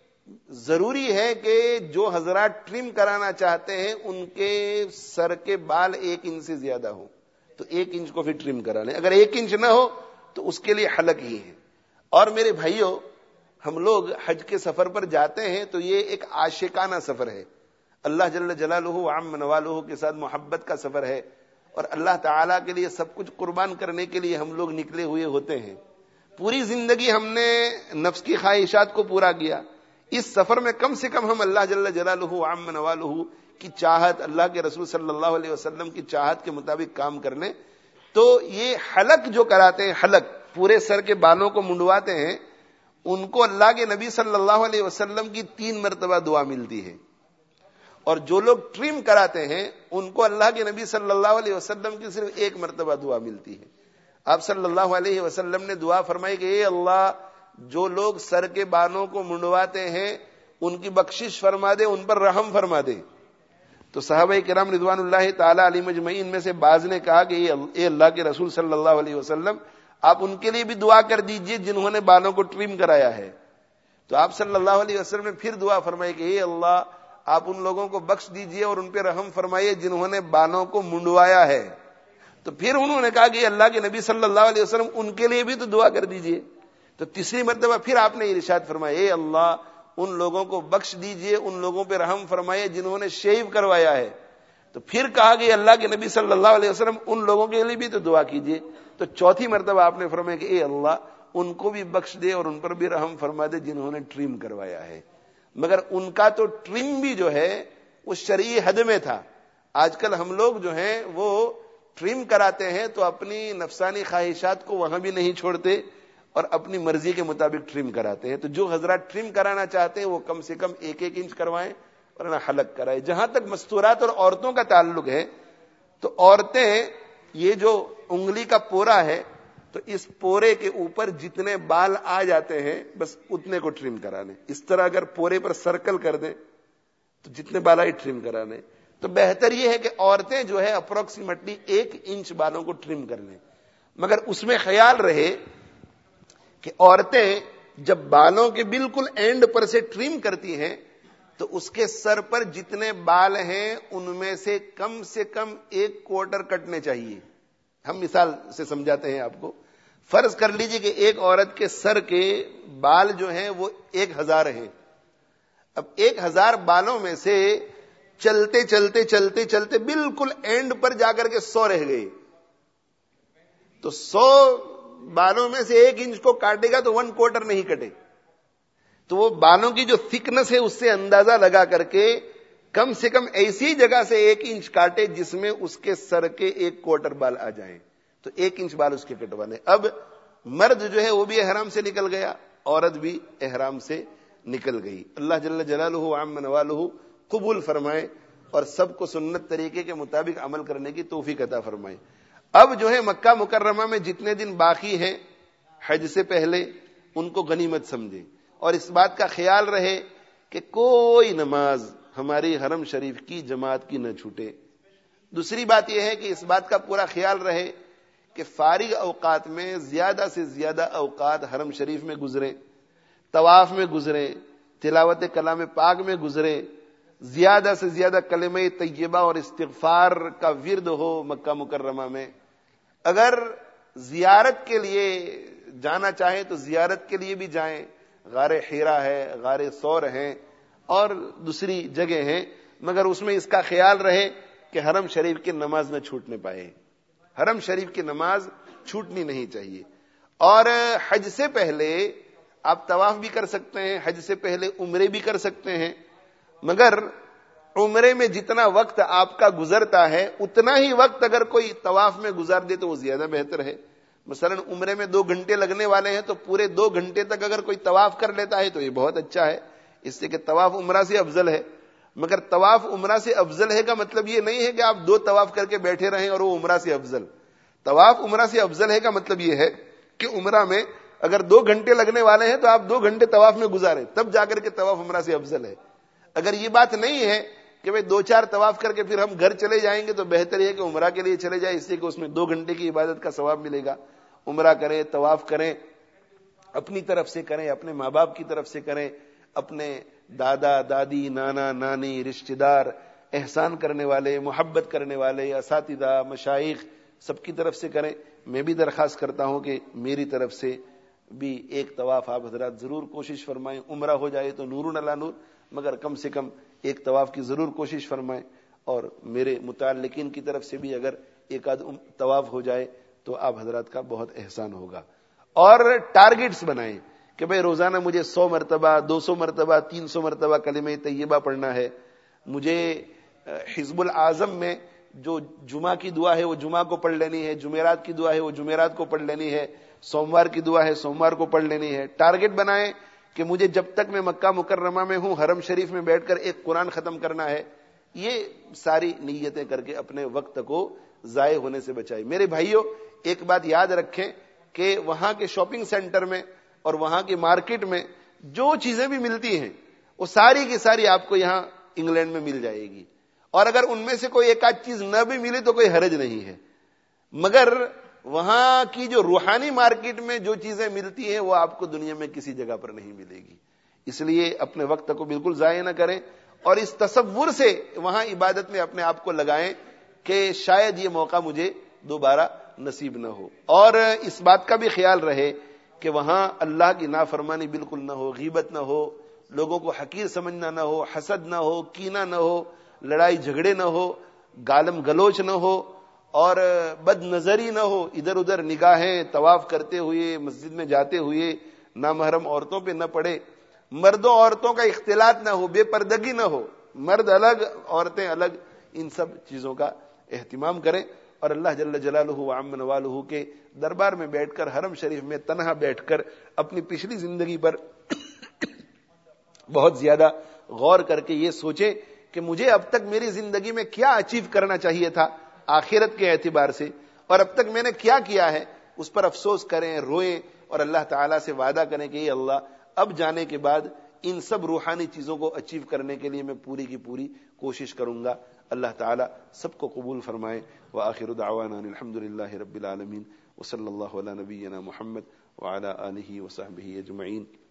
ضروری ہے کہ جو حضرات ٹرم کرانا چاہتے ہیں ان کے سر کے بال 1 انچ سے زیادہ ہو تو 1 انچ کو پھر ٹرم کرا لیں. اگر 1 انچ نہ ہو تو اس کے لیے حلق ہی ہے. اور میرے بھائیوں، ہم لوگ حج کے سفر پر جاتے ہیں تو یہ ایک عاشقانہ سفر ہے. اللہ جل جلالہ وعم نوالہ کے ساتھ محبت کا سفر ہے، اور اللہ تعالیٰ کے لیے سب کچھ قربان کرنے کے لیے ہم لوگ نکلے ہوئے ہوتے ہیں. پوری زندگی ہم نے نفس کی خواہشات کو پورا کیا. اس سفر میں کم سے کم ہم اللہ جل جلالہ وعم نوالہ کی چاہت، اللہ کے رسول صلی اللہ علیہ وسلم کی چاہت کے مطابق کام کر لیں. تو یہ حلق جو کراتے ہیں، حلق پورے سر کے بالوں کو منڈواتے ہیں، ان کو اللہ کے نبی صلی اللہ علیہ وسلم کی 3 مرتبہ دعا ملتی ہے. اور جو لوگ ٹرم کراتے ہیں ان کو اللہ کے نبی صلی اللہ علیہ وسلم کی صرف 1 مرتبہ دعا ملتی ہے. آپ صلی اللہ علیہ وسلم نے دعا فرمائی کہ اے اللہ، جو لوگ سر کے بالوں کو منڈواتے ہیں ان کی بخشش فرما دے، ان پر رحم فرما دے. تو صحابہ کرام رضوان اللہ تعالی علیہم اجمعین میں سے بعض نے کہا کہ اے اللہ کے رسول صلی اللہ علیہ وسلم، آپ ان کے لیے بھی دعا کر دیجئے جنہوں نے بالوں کو ٹرم کرایا ہے. تو آپ صلی اللہ علیہ وسلم نے پھر دعا فرمائی کہ اے اللہ، آپ ان لوگوں کو بخش دیجئے اور ان پہ رحم فرمائیے جنہوں نے بالوں کو منڈوایا ہے. تو پھر انہوں نے کہا کہ اللہ کے نبی صلی اللہ علیہ وسلم ان کے لیے بھی تو دعا کر دیجئے. تو تیسری مرتبہ پھر آپ نے ارشاد فرمایا اے اللہ، ان لوگوں کو بخش دیجئے، ان لوگوں پہ رحم فرمائیے جنہوں نے شیو کروایا ہے. تو پھر کہا کہ اللہ کے نبی صلی اللہ علیہ وسلم ان لوگوں کے لیے بھی تو دعا کیجئے. تو چوتھی مرتبہ آپ نے فرمایا کہ اے اللہ، ان کو بھی بخش دے اور ان پر بھی رحم فرما دے جنہوں نے ٹرم کروایا ہے. مگر ان کا تو ٹرم بھی جو ہے وہ شرعی حد میں تھا. آج کل ہم لوگ جو ہیں وہ ٹرم کراتے ہیں تو اپنی نفسانی خواہشات کو وہاں بھی نہیں چھوڑتے اور اپنی مرضی کے مطابق ٹرم کراتے ہیں. تو جو حضرات ٹرم کرانا چاہتے ہیں وہ کم سے کم 1 انچ کروائیں اور نہ حلق کرائیں. جہاں تک مستورات اور عورتوں کا تعلق ہے تو عورتیں یہ جو انگلی کا پورا ہے تو اس پورے کے اوپر جتنے بال آ جاتے ہیں بس اتنے کو ٹرم کرا لیں. اس طرح اگر پورے پر سرکل کر دیں تو جتنے بال آئے ٹرم کرا لیں. تو بہتر یہ ہے کہ عورتیں جو ہے اپروکسیمیٹلی 1 انچ بالوں کو ٹرم کر لیں. مگر اس میں خیال رہے کہ عورتیں جب بالوں کے بالکل اینڈ پر سے ٹرم کرتی ہیں تو اس کے سر پر جتنے بال ہیں ان میں سے کم 1/4 کٹنے چاہیے. ہم مثال سے سمجھاتے ہیں آپ کو. فرض کر لیجئے کہ ایک عورت کے سر کے بال جو ہیں وہ 1000 ہیں. اب 1000 بالوں میں سے چلتے چلتے چلتے چلتے بالکل اینڈ پر جا کر کے 100 رہ گئے. تو 100 بالوں میں سے 1 انچ کو کاٹے گا تو 1/4 نہیں کٹے. تو وہ بالوں کی جو تھکنس ہے اس سے اندازہ لگا کر کے کم سے کم ایسی جگہ سے 1 انچ کاٹے جس میں اس کے سر کے 1/4 بال آ جائیں. تو 1 انچ بال اس کے کٹوا لیں. اب مرد جو ہے وہ بھی احرام سے نکل گیا، عورت بھی احرام سے نکل گئی. اللہ جل جلالہ وعم نوالہ قبول فرمائے اور سب کو سنت طریقے کے مطابق عمل کرنے کی توفیق عطا فرمائے. اب جو ہے مکہ مکرمہ میں جتنے دن باقی ہیں حج سے پہلے ان کو غنیمت سمجھیں اور اس بات کا خیال رہے کہ کوئی نماز ہماری حرم شریف کی جماعت کی نہ چھوٹے. دوسری بات یہ ہے کہ اس بات کا پورا خیال رہے کہ فارغ اوقات میں زیادہ سے زیادہ اوقات حرم شریف میں گزریں، طواف میں گزریں، تلاوت کلام پاک میں گزریں، زیادہ سے زیادہ کلمہ طیبہ اور استغفار کا ورد ہو مکہ مکرمہ میں. اگر زیارت کے لیے جانا چاہیں تو زیارت کے لیے بھی جائیں. غار حیرہ ہے، غار ثور ہیں اور دوسری جگہ ہیں، مگر اس میں اس کا خیال رہے کہ حرم شریف کی نماز نہ چھوٹنے پائے. حرم شریف کی نماز چھوٹنی نہیں چاہیے. اور حج سے پہلے آپ طواف بھی کر سکتے ہیں، حج سے پہلے عمرے بھی کر سکتے ہیں، مگر عمرے میں جتنا وقت آپ کا گزرتا ہے اتنا ہی وقت اگر کوئی طواف میں گزار دے تو وہ زیادہ بہتر ہے. مثلا عمرے میں 2 گھنٹے لگنے والے ہیں تو پورے 2 گھنٹے تک اگر کوئی طواف کر لیتا ہے تو یہ بہت اچھا ہے، اس سے کہ طواف عمرہ سے افضل ہے. مگر طواف عمرہ سے افضل ہے کا مطلب یہ نہیں ہے کہ آپ 2 طواف کر کے بیٹھے رہیں اور وہ عمرہ سے افضل. طواف عمرہ سے افضل ہے کا مطلب یہ ہے کہ عمرہ میں اگر 2 گھنٹے لگنے والے ہیں تو آپ 2 گھنٹے طواف میں گزاریں، تب جا کر کے طواف عمرہ سے افضل ہے. اگر یہ بات نہیں ہے کہ بھئی 2-4 طواف کر کے پھر ہم گھر چلے جائیں گے تو بہتر یہ کہ عمرہ کے لیے چلے جائیں، اس لیے کہ اس میں 2 گھنٹے کی عبادت کا ثواب ملے گا. عمرہ کریں، طواف کریں، اپنی طرف سے کریں، اپنے ماں باپ کی طرف سے کریں، اپنے دادا دادی نانا نانی رشتہ دار احسان کرنے والے محبت کرنے والے اساتذہ مشائخ سب کی طرف سے کریں. میں بھی درخواست کرتا ہوں کہ میری طرف سے بھی ایک طواف آپ حضرات ضرور کوشش فرمائیں. عمرہ ہو جائے تو نور علی نور، مگر کم سے کم ایک طواف کی ضرور کوشش فرمائیں. اور میرے متعلقین کی طرف سے بھی اگر ایک آدھ طواف ہو جائے تو آپ حضرات کا بہت احسان ہوگا. اور ٹارگٹس بنائیں کہ بھئی روزانہ مجھے 100 مرتبہ 200 مرتبہ 300 مرتبہ کلمہ طیبہ پڑھنا ہے، مجھے حزب الاعظم میں جو جمعہ کی دعا ہے وہ جمعہ کو پڑھ لینی ہے، جمعرات کی دعا ہے وہ جمعرات کو پڑھ لینی ہے، سوموار کی دعا ہے سوموار کو پڑھ لینی ہے. ٹارگٹ بنائیں کہ مجھے جب تک میں مکہ مکرمہ میں ہوں حرم شریف میں بیٹھ کر ایک قرآن ختم کرنا ہے. یہ ساری نیتیں کر کے اپنے وقت کو ضائع ہونے سے بچائیں. میرے بھائیوں، ایک بات یاد رکھیں کہ وہاں کے شاپنگ سینٹر میں اور وہاں کی مارکیٹ میں جو چیزیں بھی ملتی ہیں وہ ساری کی ساری آپ کو یہاں انگلینڈ میں مل جائے گی. اور اگر ان میں سے کوئی ایک آدھ چیز نہ بھی ملے تو کوئی حرج نہیں ہے، مگر وہاں کی جو روحانی مارکیٹ میں جو چیزیں ملتی ہیں وہ آپ کو دنیا میں کسی جگہ پر نہیں ملے گی. اس لیے اپنے وقت کو بالکل ضائع نہ کریں اور اس تصور سے وہاں عبادت میں اپنے آپ کو لگائیں کہ شاید یہ موقع مجھے دوبارہ نصیب نہ ہو. اور اس بات کا بھی خیال رہے کہ وہاں اللہ کی نافرمانی بالکل نہ ہو، غیبت نہ ہو، لوگوں کو حقیر سمجھنا نہ ہو، حسد نہ ہو، کینہ نہ ہو، لڑائی جھگڑے نہ ہو، گالم گلوچ نہ ہو اور بد نظری نہ ہو. ادھر ادھر نگاہیں طواف کرتے ہوئے مسجد میں جاتے ہوئے نامحرم عورتوں پہ نہ پڑے، مردوں عورتوں کا اختلاط نہ ہو، بے پردگی نہ ہو، مرد الگ عورتیں الگ. ان سب چیزوں کا اہتمام کریں اور اللہ جل جلالہ وعم نوالہ کے دربار میں بیٹھ کر حرم شریف میں تنہا بیٹھ کر اپنی پچھلی زندگی پر بہت زیادہ غور کر کے یہ سوچیں کہ مجھے اب تک میری زندگی میں کیا اچیو کرنا چاہیے تھا آخرت کے اعتبار سے، اور اب تک میں نے کیا کیا ہے، اس پر افسوس کریں، روئیں اور اللہ تعالیٰ سے وعدہ کریں کہ اے اللہ اب جانے کے بعد ان سب روحانی چیزوں کو اچیو کرنے کے لیے میں پوری کی پوری کوشش کروں گا. اللہ تعالیٰ سب کو قبول فرمائے. وآخر دعوانا الحمدللہ رب العالمین وصلی اللہ علی نبینا محمد وعلی آلہ وصحبہ اجمعین.